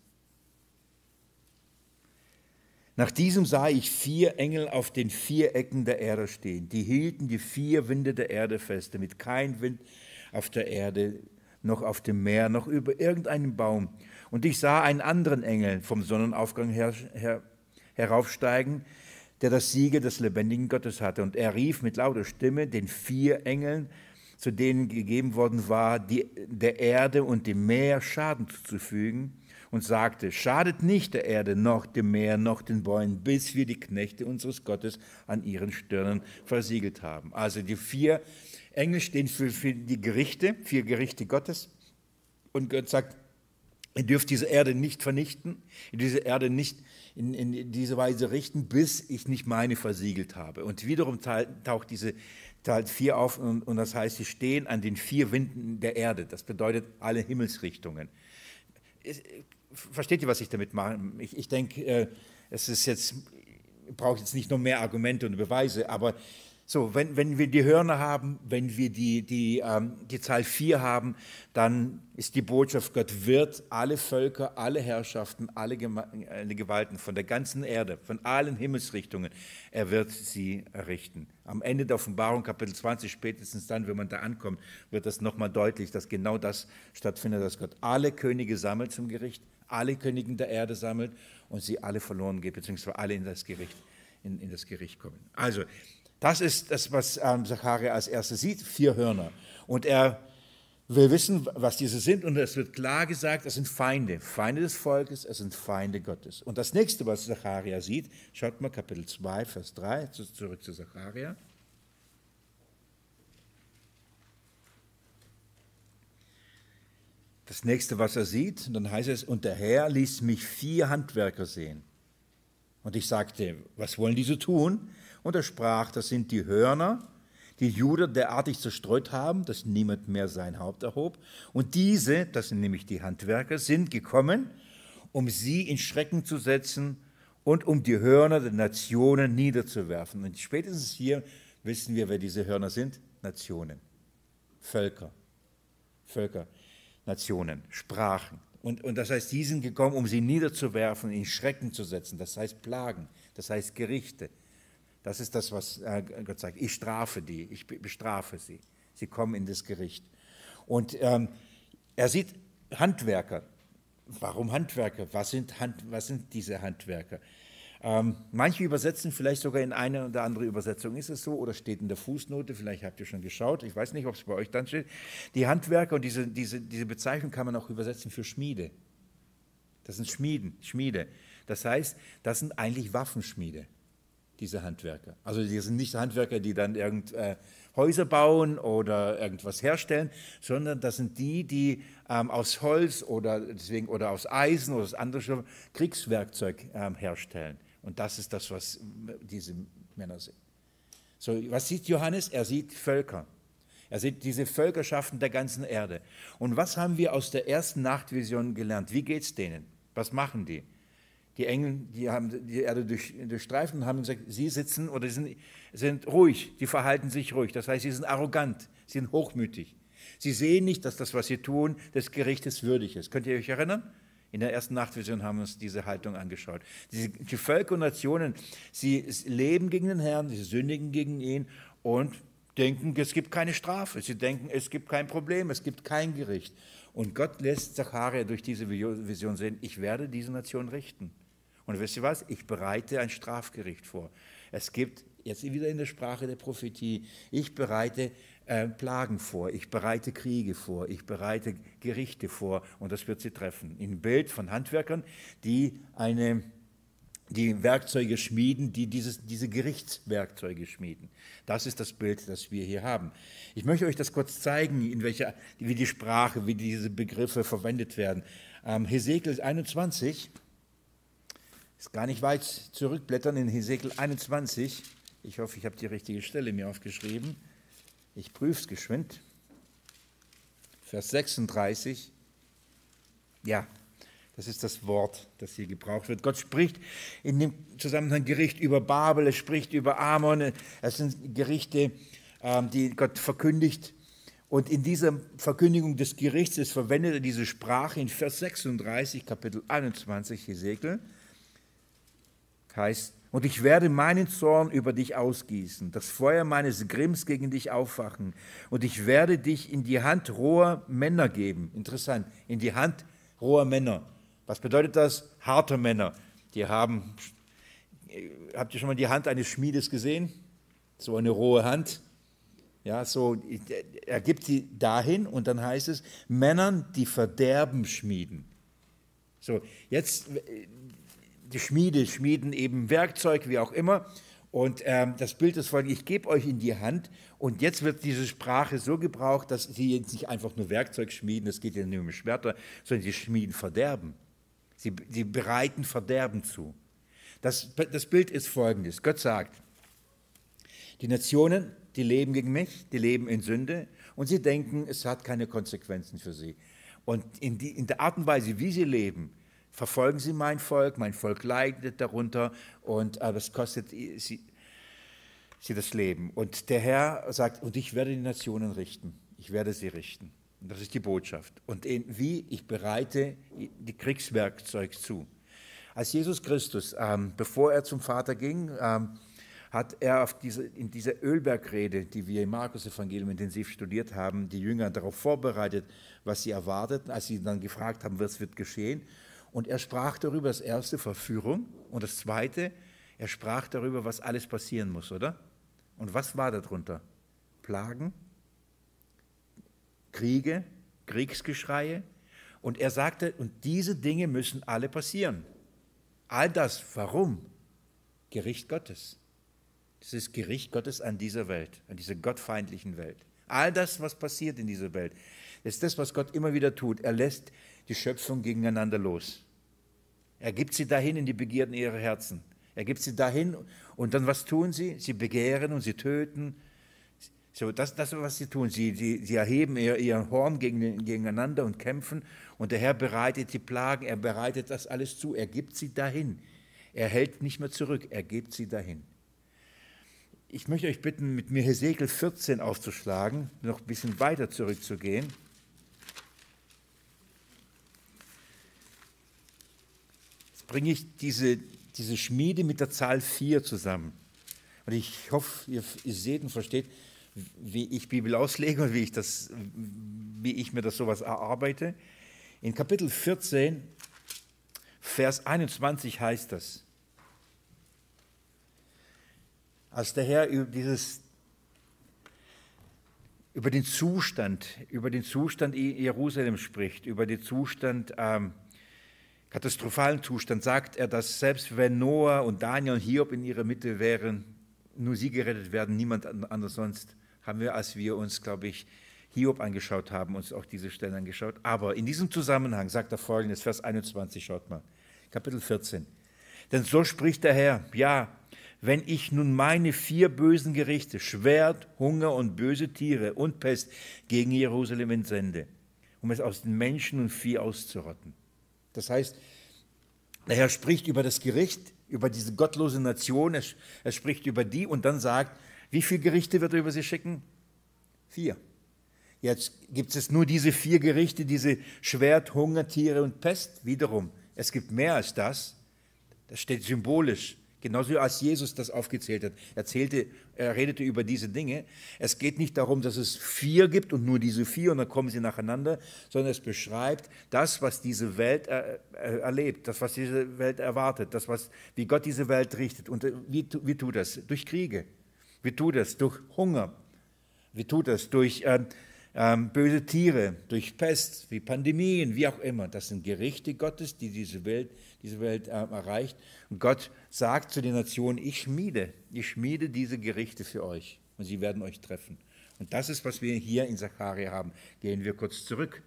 Nach diesem sah ich 4 Engel auf den 4 Ecken der Erde stehen. Die hielten die 4 Winde der Erde fest, damit kein Wind auf der Erde, noch auf dem Meer, noch über irgendeinen Baum. Und ich sah einen anderen Engel vom Sonnenaufgang heraufsteigen, der das Siegel des lebendigen Gottes hatte. Und er rief mit lauter Stimme den 4 Engeln, zu denen gegeben worden war, der Erde und dem Meer Schaden zuzufügen, und sagte, schadet nicht der Erde, noch dem Meer, noch den Bäumen, bis wir die Knechte unseres Gottes an ihren Stirnen versiegelt haben. Also die 4 Engel stehen für die Gerichte, 4 Gerichte Gottes. Und Gott sagt, ihr dürft diese Erde nicht vernichten, ihr dürft diese Erde nicht in diese Weise richten, bis ich nicht meine versiegelt habe. Und wiederum taucht diese Teil 4 auf und das heißt, sie stehen an den 4 Winden der Erde. Das bedeutet alle Himmelsrichtungen. Versteht ihr, was ich damit mache? Ich denke, braucht jetzt nicht noch mehr Argumente und Beweise, aber so, wenn wir die Hörner haben, wenn wir die Zahl 4 haben, dann ist die Botschaft, Gott wird alle Völker, alle Herrschaften, alle Gewalten von der ganzen Erde, von allen Himmelsrichtungen, er wird sie errichten. Am Ende der Offenbarung, Kapitel 20, spätestens dann, wenn man da ankommt, wird das nochmal deutlich, dass genau das stattfindet, dass Gott alle Könige sammelt zum Gericht, alle Königen der Erde sammelt und sie alle verloren geht, beziehungsweise alle in das Gericht kommen. Also, das ist das, was Sacharja als erstes sieht, 4 Hörner. Und er will wissen, was diese sind. Und es wird klar gesagt, es sind Feinde. Feinde des Volkes, es sind Feinde Gottes. Und das nächste, was Sacharja sieht, schaut mal Kapitel 2, Vers 3, zurück zu Sacharja. Das nächste, was er sieht, dann heißt es, und der Herr ließ mich 4 Handwerker sehen. Und ich sagte, was wollen diese tun? Und er sprach, das sind die Hörner, die Juda derartig zerstreut haben, dass niemand mehr sein Haupt erhob. Und diese, das sind nämlich die Handwerker, sind gekommen, um sie in Schrecken zu setzen und um die Hörner der Nationen niederzuwerfen. Und spätestens hier wissen wir, wer diese Hörner sind. Nationen, Völker, Nationen, Sprachen. Und das heißt, die sind gekommen, um sie niederzuwerfen, in Schrecken zu setzen. Das heißt Plagen, das heißt Gerichte. Das ist das, was Gott sagt. Ich strafe die, ich bestrafe sie. Sie kommen in das Gericht. Und er sieht Handwerker. warum Handwerker? Was sind diese Handwerker? Manche übersetzen vielleicht sogar in eine oder andere Übersetzung ist es so oder steht in der Fußnote, vielleicht habt ihr schon geschaut, ich weiß nicht, ob es bei euch dann steht. Die Handwerker und diese Bezeichnung kann man auch übersetzen für Schmiede. Das sind Schmiede. Das heißt, das sind eigentlich Waffenschmiede, diese Handwerker. Also die sind nicht Handwerker, die dann Häuser bauen oder irgendwas herstellen, sondern das sind die aus Holz oder aus Eisen oder aus anderem Kriegswerkzeug herstellen. Und das ist das, was diese Männer sind. So, was sieht Johannes? Er sieht Völker. Er sieht diese Völkerschaften der ganzen Erde. Und was haben wir aus der ersten Nachtvision gelernt? Wie geht es denen? Was machen die? Die Engel, die haben die Erde durchstreift und haben gesagt, sie sitzen oder sind ruhig, die verhalten sich ruhig. Das heißt, sie sind arrogant, sie sind hochmütig. Sie sehen nicht, dass das, was sie tun, des Gerichtes würdig ist. Könnt ihr euch erinnern? In der ersten Nachtvision haben wir uns diese Haltung angeschaut. Die Völker und Nationen, sie leben gegen den Herrn, sie sündigen gegen ihn und denken, es gibt keine Strafe. Sie denken, es gibt kein Problem, es gibt kein Gericht. Und Gott lässt Zacharia durch diese Vision sehen, ich werde diese Nation richten. Und wisst ihr was? Ich bereite ein Strafgericht vor. Es gibt, jetzt wieder in der Sprache der Prophetie, ich bereite Plagen vor, ich bereite Kriege vor, ich bereite Gerichte vor und das wird sie treffen. Ein Bild von Handwerkern, die Werkzeuge schmieden, die diese Gerichtswerkzeuge schmieden. Das ist das Bild, das wir hier haben. Ich möchte euch das kurz zeigen, wie die Sprache, wie diese Begriffe verwendet werden. Hesekiel 21, ist gar nicht weit zurückblättern in Hesekiel 21. Ich hoffe, ich habe die richtige Stelle mir aufgeschrieben. Ich prüfe es geschwind. Vers 36. Ja, das ist das Wort, das hier gebraucht wird. Gott spricht in dem Zusammenhang Gericht über Babel, er spricht über Ammon. Es sind Gerichte, die Gott verkündigt. Und in dieser Verkündigung des Gerichts verwendet er diese Sprache in Vers 36, Kapitel 21 Hesekiel. Heißt, und ich werde meinen Zorn über dich ausgießen, das Feuer meines Grimms gegen dich auffachen, und ich werde dich in die Hand roher Männer geben. Interessant, in die Hand roher Männer. Was bedeutet das? Harter Männer. Habt ihr schon mal die Hand eines Schmiedes gesehen? So eine rohe Hand. Ja, so, er gibt sie dahin und dann heißt es, Männern, die Verderben schmieden. So, jetzt die Schmiede schmieden eben Werkzeug, wie auch immer. Und das Bild ist folgendes, ich gebe euch in die Hand und jetzt wird diese Sprache so gebraucht, dass sie jetzt nicht einfach nur Werkzeug schmieden, es geht ja nicht um Schwerter, sondern sie schmieden Verderben. Sie bereiten Verderben zu. Das Bild ist folgendes, Gott sagt, die Nationen, die leben gegen mich, die leben in Sünde und sie denken, es hat keine Konsequenzen für sie. Und in der Art und Weise, wie sie leben, verfolgen sie mein Volk leidet darunter und es kostet sie das Leben. Und der Herr sagt, und ich werde die Nationen richten, ich werde sie richten. Und das ist die Botschaft. Und wie? Ich bereite die Kriegswerkzeug zu. Als Jesus Christus, bevor er zum Vater ging, hat er in dieser Ölbergrede, die wir im Markus-Evangelium intensiv studiert haben, die Jünger darauf vorbereitet, was sie erwarteten, als sie dann gefragt haben, was wird geschehen. Und er sprach darüber, das erste, Verführung, und das zweite, er sprach darüber, was alles passieren muss, oder? Und was war darunter? Plagen, Kriege, Kriegsgeschreie. Und er sagte, und diese Dinge müssen alle passieren. All das, warum? Gericht Gottes. Das ist Gericht Gottes an dieser Welt, an dieser gottfeindlichen Welt. All das, was passiert in dieser Welt, ist das, was Gott immer wieder tut. Er lässt die Schöpfung gegeneinander los. Er gibt sie dahin in die Begierden ihrer Herzen. Er gibt sie dahin und dann was tun sie? Sie begehren und sie töten. So, das ist, was sie tun. Sie erheben ihr Horn gegeneinander und kämpfen und der Herr bereitet die Plagen, er bereitet das alles zu. Er gibt sie dahin. Er hält nicht mehr zurück, er gibt sie dahin. Ich möchte euch bitten, mit mir Hesekiel 14 aufzuschlagen, noch ein bisschen weiter zurückzugehen. Bringe ich diese Schmiede mit der Zahl 4 zusammen. Und ich hoffe, ihr seht und versteht, wie ich Bibel auslege und wie ich mir das sowas erarbeite. In Kapitel 14 Vers 21 heißt das. Als der Herr über den Zustand Jerusalem spricht, über den katastrophalen Zustand, sagt er, dass selbst wenn Noah und Daniel und Hiob in ihrer Mitte wären, nur sie gerettet werden, niemand anders sonst, haben wir, als wir uns, glaube ich, Hiob angeschaut haben, uns auch diese Stellen angeschaut. Aber in diesem Zusammenhang sagt er Folgendes, Vers 21, schaut mal, Kapitel 14. Denn so spricht der Herr, ja, wenn ich nun meine 4 bösen Gerichte, Schwert, Hunger und böse Tiere und Pest gegen Jerusalem entsende, um es aus den Menschen und Vieh auszurotten. Das heißt, der Herr spricht über das Gericht, über diese gottlose Nation, er spricht über die und dann sagt, wie viele Gerichte wird er über sie schicken? 4. Jetzt gibt es nur diese 4 Gerichte, diese Schwert, Hunger, Tiere und Pest. Wiederum, es gibt mehr als das. Das steht symbolisch. Genauso als Jesus das aufgezählt hat. Er redete über diese Dinge. Es geht nicht darum, dass es 4 gibt und nur diese 4 und dann kommen sie nacheinander, sondern es beschreibt das, was diese Welt erlebt, das, was diese Welt erwartet, wie Gott diese Welt richtet. Und wie tut das? Durch Kriege. Wie tut das? Durch Hunger. Wie tut das? Durch böse Tiere, durch Pest, wie Pandemien, wie auch immer. Das sind Gerichte Gottes, die diese Welt erreicht. Und Gott sagt zu den Nationen, ich schmiede diese Gerichte für euch und sie werden euch treffen. Und das ist, was wir hier in Sacharja haben. Gehen wir kurz zurück.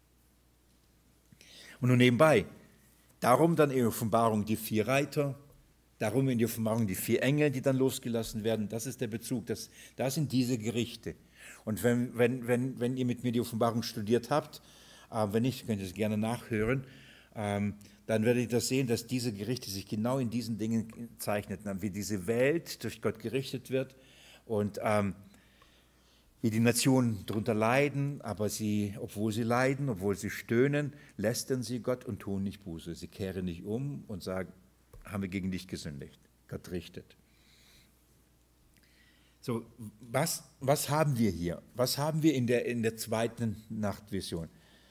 Und nun nebenbei, darum dann in der Offenbarung die 4 Reiter, darum in der Offenbarung die 4 Engel, die dann losgelassen werden. Das ist der Bezug, das sind diese Gerichte. Und wenn ihr mit mir die Offenbarung studiert habt, wenn nicht, könnt ihr es gerne nachhören, dann werdet ihr das sehen, dass diese Gerichte sich genau in diesen Dingen zeichneten, wie diese Welt durch Gott gerichtet wird und wie die Nationen darunter leiden, aber obwohl sie leiden, obwohl sie stöhnen, lästern sie Gott und tun nicht Buße. Sie kehren nicht um und sagen, haben wir gegen dich gesündigt. Gott richtet. So, was haben wir hier? Was haben wir in der zweiten Nachtvision?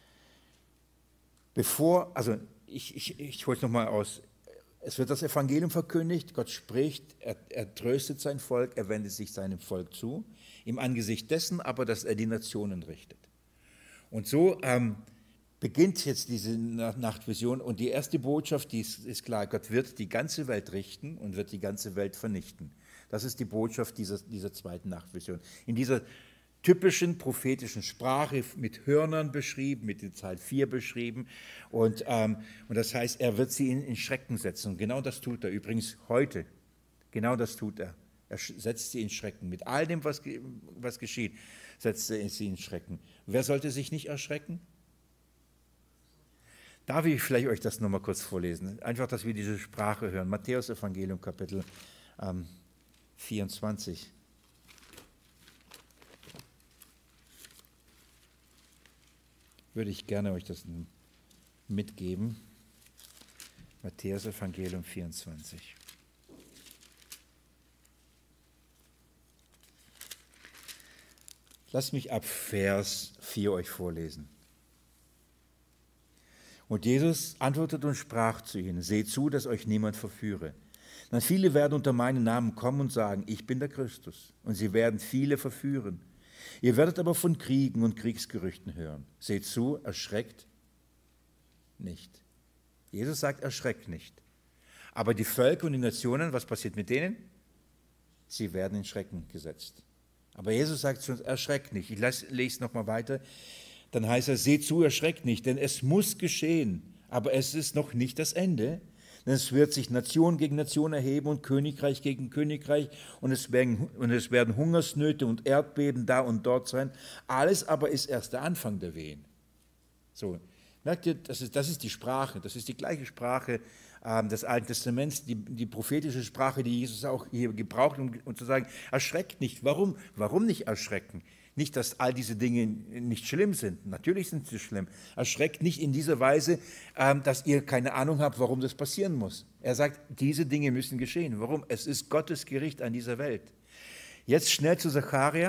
Ich hole es nochmal aus. Es wird das Evangelium verkündigt, Gott spricht, er tröstet sein Volk, er wendet sich seinem Volk zu, im Angesicht dessen aber, dass er die Nationen richtet. Und so beginnt jetzt diese Nachtvision und die erste Botschaft, die ist klar, Gott wird die ganze Welt richten und wird die ganze Welt vernichten. Das ist die Botschaft dieser zweiten Nachtvision. In dieser typischen prophetischen Sprache mit Hörnern beschrieben, mit der Zahl 4 beschrieben. Und das heißt, er wird sie in Schrecken setzen. Und genau das tut er übrigens heute. Genau das tut er. Er setzt sie in Schrecken. Mit all dem, was geschieht, setzt er sie in Schrecken. Wer sollte sich nicht erschrecken? Darf ich vielleicht euch das nochmal kurz vorlesen? Einfach, dass wir diese Sprache hören. Matthäus Evangelium, Kapitel 24. Würde ich gerne euch das mitgeben. Matthäus Evangelium 24. Lasst mich ab Vers 4 euch vorlesen. Und Jesus antwortete und sprach zu ihnen, seht zu, dass euch niemand verführe. Denn viele werden unter meinen Namen kommen und sagen, ich bin der Christus. Und sie werden viele verführen. Ihr werdet aber von Kriegen und Kriegsgerüchten hören. Seht zu, erschreckt nicht. Jesus sagt, erschreckt nicht. Aber die Völker und die Nationen, was passiert mit denen? Sie werden in Schrecken gesetzt. Aber Jesus sagt zu uns, erschreckt nicht. Ich lese es nochmal weiter. Dann heißt es, seht zu, erschreckt nicht, denn es muss geschehen. Aber es ist noch nicht das Ende. Denn es wird sich Nation gegen Nation erheben und Königreich gegen Königreich und es werden Hungersnöte und Erdbeben da und dort sein. Alles aber ist erst der Anfang der Wehen. So, merkt ihr, das ist die Sprache, das ist die gleiche Sprache des Alten Testaments, die prophetische Sprache, die Jesus auch hier gebraucht, um zu sagen, erschreckt nicht. Warum? Warum nicht erschrecken? Nicht, dass all diese Dinge nicht schlimm sind. Natürlich sind sie schlimm. Erschreckt nicht in dieser Weise, dass ihr keine Ahnung habt, warum das passieren muss. Er sagt, diese Dinge müssen geschehen. Warum? Es ist Gottes Gericht an dieser Welt. Jetzt schnell zu Sacharja.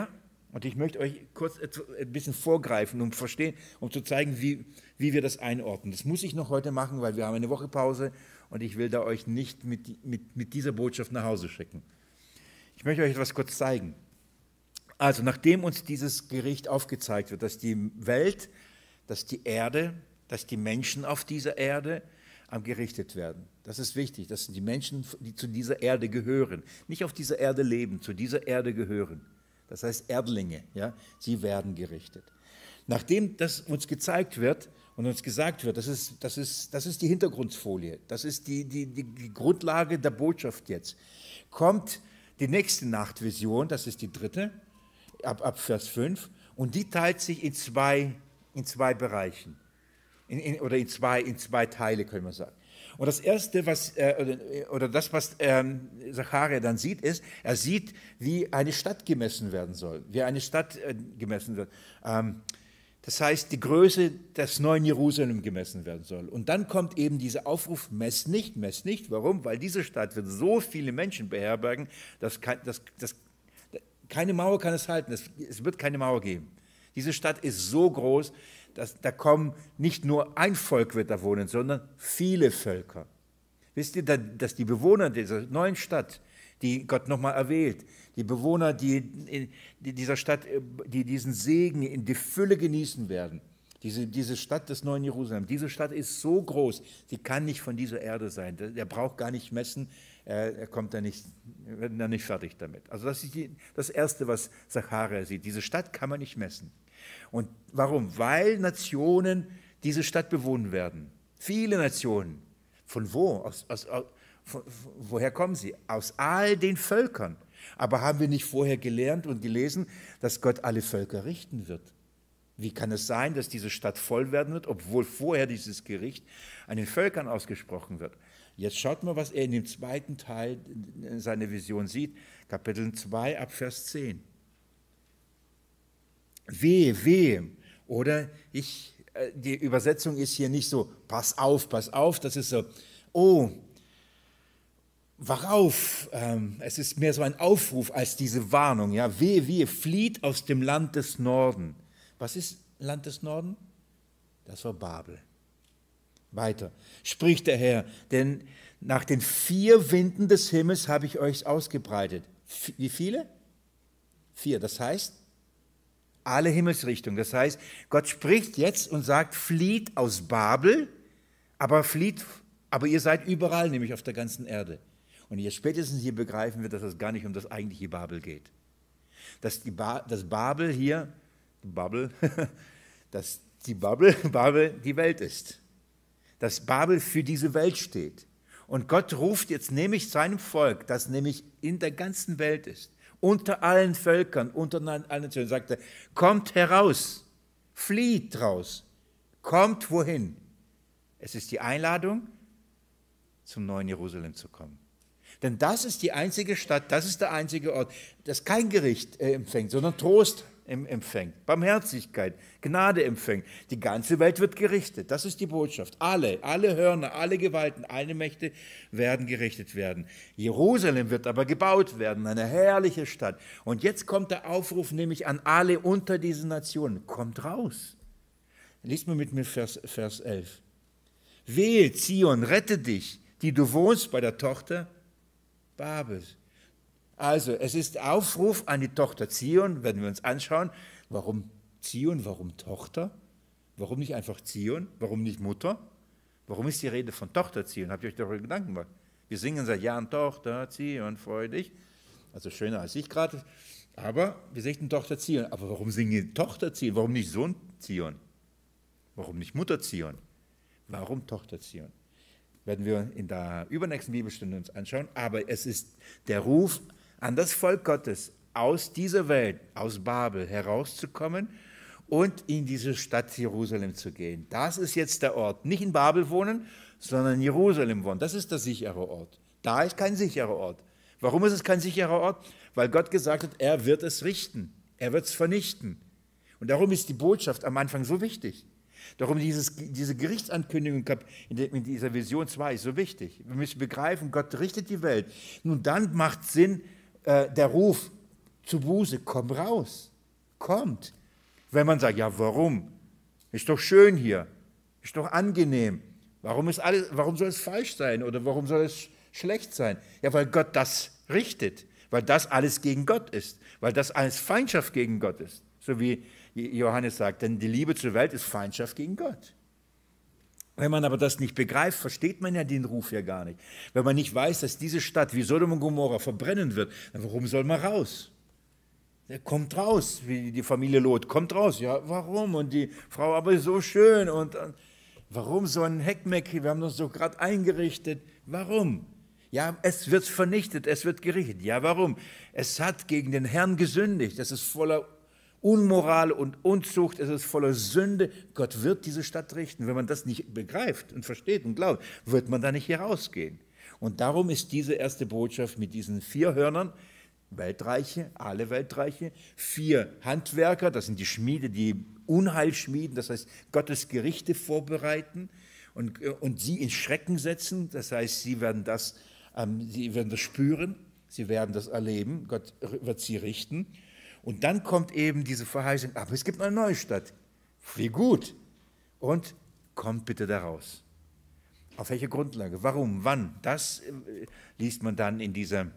Und ich möchte euch kurz ein bisschen vorgreifen, um verstehen, um zu zeigen, wie wir das einordnen. Das muss ich noch heute machen, weil wir haben eine Woche Pause und ich will da euch nicht mit dieser Botschaft nach Hause schicken. Ich möchte euch etwas kurz zeigen. Also, nachdem uns dieses Gericht aufgezeigt wird, dass die Welt, dass die Erde, dass die Menschen auf dieser Erde gerichtet werden. Das ist wichtig, dass die Menschen, die zu dieser Erde gehören, nicht auf dieser Erde leben, zu dieser Erde gehören. Das heißt Erdlinge, ja, sie werden gerichtet. Nachdem das uns gezeigt wird und uns gesagt wird, das ist die Hintergrundfolie, das ist die Grundlage der Botschaft jetzt, kommt die nächste Nachtvision, das ist die dritte, ab Vers 5, und die teilt sich in zwei Bereichen, oder in zwei Teile, können wir sagen. Und das Erste, was Sacharja dann sieht, ist, er sieht, wie eine Stadt gemessen werden soll, wie eine Stadt gemessen wird. Das heißt, die Größe des neuen Jerusalem gemessen werden soll. Und dann kommt eben dieser Aufruf, mess nicht. Warum? Weil diese Stadt wird so viele Menschen beherbergen, dass keine Mauer kann es halten. Es wird keine Mauer geben. Diese Stadt ist so groß, dass da kommen, nicht nur ein Volk wird da wohnen, sondern viele Völker. Wisst ihr, dass die Bewohner dieser neuen Stadt, die Gott nochmal erwählt, die Bewohner, die dieser Stadt, die diesen Segen in die Fülle genießen werden, diese Stadt des neuen Jerusalem, diese Stadt ist so groß, sie kann nicht von dieser Erde sein. Der braucht gar nicht messen, er kommt da nicht, wird da nicht fertig damit. Also das ist das Erste, was Sacharja sieht. Diese Stadt kann man nicht messen. Und warum? Weil Nationen diese Stadt bewohnen werden. Viele Nationen. Von wo? Woher kommen sie? Aus all den Völkern. Aber haben wir nicht vorher gelernt und gelesen, dass Gott alle Völker richten wird? Wie kann es sein, dass diese Stadt voll werden wird, obwohl vorher dieses Gericht an den Völkern ausgesprochen wird? Jetzt schaut mal, was er in dem zweiten Teil seiner Vision sieht. Kapitel 2 ab Vers 10. Wehe. Oder die Übersetzung ist hier nicht so, pass auf, das ist so, oh, worauf? Es ist mehr so ein Aufruf als diese Warnung. Ja? Wehe, flieht aus dem Land des Norden. Was ist Land des Norden? Das war Babel. Weiter, spricht der Herr, denn nach den 4 Winden des Himmels habe ich euch ausgebreitet. Wie viele? 4, das heißt, alle Himmelsrichtungen. Das heißt, Gott spricht jetzt und sagt, flieht aus Babel, aber ihr seid überall, nämlich auf der ganzen Erde. Und jetzt spätestens hier begreifen wir, dass es gar nicht um das eigentliche Babel geht. Dass Babel hier, dass Babel die Welt ist. Dass Babel für diese Welt steht. Und Gott ruft jetzt nämlich seinem Volk, das nämlich in der ganzen Welt ist, unter allen Völkern, unter allen Nationen, sagt er, kommt heraus, flieht raus, kommt wohin? Es ist die Einladung, zum neuen Jerusalem zu kommen. Denn das ist die einzige Stadt, das ist der einzige Ort, das kein Gericht empfängt, sondern Trost empfängt, Barmherzigkeit, Gnade empfängt. Die ganze Welt wird gerichtet. Das ist die Botschaft. Alle Hörner, alle Gewalten, alle Mächte werden gerichtet werden. Jerusalem wird aber gebaut werden, eine herrliche Stadt. Und jetzt kommt der Aufruf nämlich an alle unter diesen Nationen. Kommt raus. Lies mal mit mir Vers 11. Wehe, Zion, rette dich, die du wohnst bei der Tochter Babels. Also, es ist Aufruf an die Tochter Zion, werden wir uns anschauen. Warum Zion, warum Tochter? Warum nicht einfach Zion? Warum nicht Mutter? Warum ist die Rede von Tochter Zion? Habt ihr euch darüber Gedanken gemacht? Wir singen seit Jahren Tochter Zion, freu dich. Also schöner als ich gerade. Aber wir singen Tochter Zion. Aber warum singen wir Tochter Zion? Warum nicht Sohn Zion? Warum nicht Mutter Zion? Warum Tochter Zion? Werden wir in der übernächsten Bibelstunde uns anschauen. Aber es ist der Ruf an das Volk Gottes, aus dieser Welt, aus Babel herauszukommen und in diese Stadt Jerusalem zu gehen. Das ist jetzt der Ort. Nicht in Babel wohnen, sondern in Jerusalem wohnen. Das ist der sichere Ort. Da ist kein sicherer Ort. Warum ist es kein sicherer Ort? Weil Gott gesagt hat, er wird es richten. Er wird es vernichten. Und darum ist die Botschaft am Anfang so wichtig. Darum diese Gerichtsankündigung in dieser Vision 2 ist so wichtig. Wir müssen begreifen, Gott richtet die Welt. Nun dann macht Sinn, der Ruf zu Buße, komm raus. kommt. Wenn man sagt, ja, warum? Ist doch schön hier, ist doch angenehm. Warum soll es falsch sein oder warum soll es schlecht sein? Ja, weil Gott das richtet, weil das alles gegen Gott ist, weil das alles Feindschaft gegen Gott ist. So wie Johannes sagt, denn die Liebe zur Welt ist Feindschaft gegen Gott. Wenn man aber das nicht begreift, versteht man ja den Ruf ja gar nicht. Wenn man nicht weiß, dass diese Stadt wie Sodom und Gomorra verbrennen wird, dann warum soll man raus? Der kommt raus, wie die Familie Lot, kommt raus. Ja, warum? Und die Frau aber so schön. Und warum so ein Heckmeck? Wir haben uns so gerade eingerichtet. Warum? Ja, es wird vernichtet, es wird gerichtet. Ja, warum? Es hat gegen den Herrn gesündigt. Es ist voller Unmoral und Unzucht, es ist voller Sünde. Gott wird diese Stadt richten. Wenn man das nicht begreift und versteht und glaubt, wird man da nicht hier rausgehen. Und darum ist diese erste Botschaft mit diesen 4 Hörnern, Weltreiche, alle Weltreiche, 4 Handwerker, das sind die Schmiede, die Unheil schmieden, das heißt Gottes Gerichte vorbereiten und sie in Schrecken setzen, das heißt, sie werden das spüren, sie werden das erleben, Gott wird sie richten. Und dann kommt eben diese Verheißung, aber es gibt eine neue Stadt, wie gut, und kommt bitte da raus. Auf welcher Grundlage, warum, wann, das liest man dann in dieser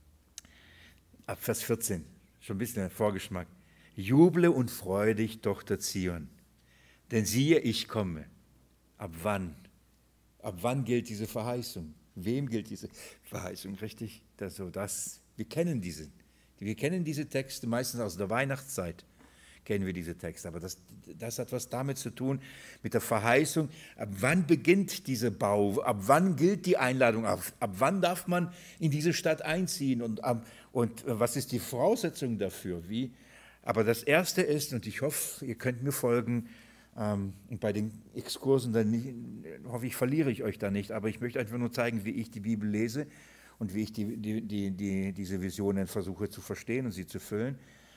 ab Vers 14, schon ein bisschen ein Vorgeschmack. Juble und freue dich, Tochter Zion, denn siehe, ich komme. Ab wann? Ab wann gilt diese Verheißung? Wem gilt diese Verheißung? Richtig? Wir kennen diese Texte, meistens aus der Weihnachtszeit kennen wir diese Texte, aber das hat was damit zu tun, mit der Verheißung. Ab wann beginnt dieser Bau? Ab wann gilt die Einladung? Ab wann darf man in diese Stadt einziehen? Und was ist die Voraussetzung dafür? Aber das Erste ist, und ich hoffe, ihr könnt mir folgen, und bei den Exkursen, hoffe ich, verliere ich euch da nicht, aber ich möchte einfach nur zeigen, wie ich die Bibel lese und wie ich diese Visionen versuche zu verstehen und sie zu füllen.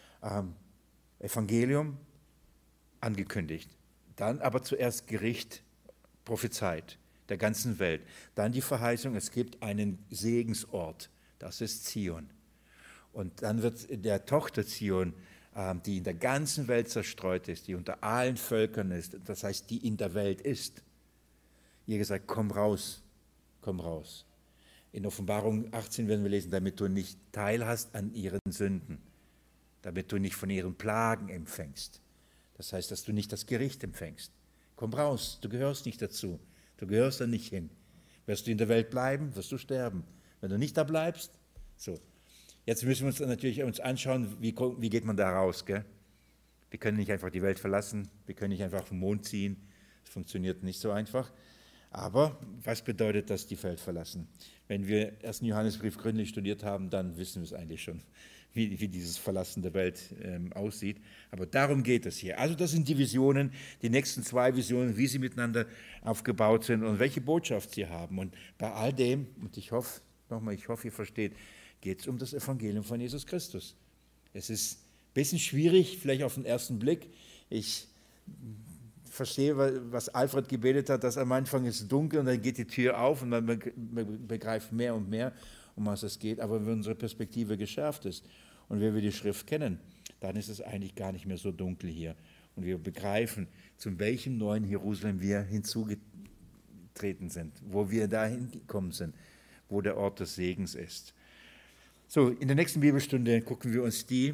Evangelium angekündigt, dann aber zuerst Gericht prophezeit der ganzen Welt, dann die Verheißung, es gibt einen Segensort, das ist Zion. Und dann wird der Tochter Zion, die in der ganzen Welt zerstreut ist, die unter allen Völkern ist, das heißt, die in der Welt ist. Ihr gesagt, komm raus, komm raus. In Offenbarung 18 werden wir lesen, damit du nicht teilhast an ihren Sünden, damit du nicht von ihren Plagen empfängst. Das heißt, dass du nicht das Gericht empfängst. Komm raus, du gehörst nicht dazu, du gehörst da nicht hin. Wirst du in der Welt bleiben, wirst du sterben. Wenn du nicht da bleibst, so. Jetzt müssen wir uns natürlich anschauen, wie geht man da raus. Gell? Wir können nicht einfach die Welt verlassen, wir können nicht einfach vom Mond ziehen, das funktioniert nicht so einfach. Aber was bedeutet das, die Welt verlassen? Wenn wir 1. Johannesbrief gründlich studiert haben, dann wissen wir es eigentlich schon, wie dieses Verlassen der Welt aussieht. Aber darum geht es hier. Also das sind die Visionen, die nächsten 2 Visionen, wie sie miteinander aufgebaut sind und welche Botschaft sie haben. Und bei all dem, und ich hoffe, ihr versteht, geht es um das Evangelium von Jesus Christus. Es ist ein bisschen schwierig, vielleicht auf den ersten Blick. Ich verstehe, was Alfred gebetet hat, dass am Anfang ist dunkel und dann geht die Tür auf und man begreift mehr und mehr, um was es geht. Aber wenn unsere Perspektive geschärft ist und wenn wir die Schrift kennen, dann ist es eigentlich gar nicht mehr so dunkel hier. Und wir begreifen, zu welchem neuen Jerusalem wir hinzugetreten sind, wo wir dahin gekommen sind, wo der Ort des Segens ist. So, in der nächsten Bibelstunde gucken wir uns die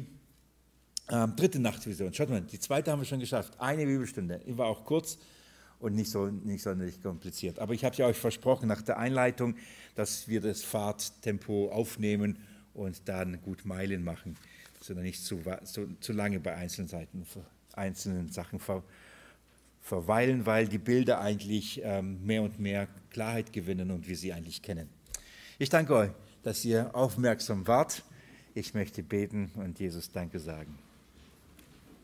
3. Nachtvision. Schaut mal, die 2. haben wir schon geschafft. Eine Bibelstunde. Die war auch kurz und nicht sonderlich kompliziert. Aber ich habe ja euch versprochen nach der Einleitung, dass wir das Fahrttempo aufnehmen und dann gut Meilen machen, sondern nicht zu lange bei einzelnen Sachen verweilen, weil die Bilder eigentlich mehr und mehr Klarheit gewinnen und wir sie eigentlich kennen. Ich danke euch, dass ihr aufmerksam wart. Ich möchte beten und Jesus Danke sagen.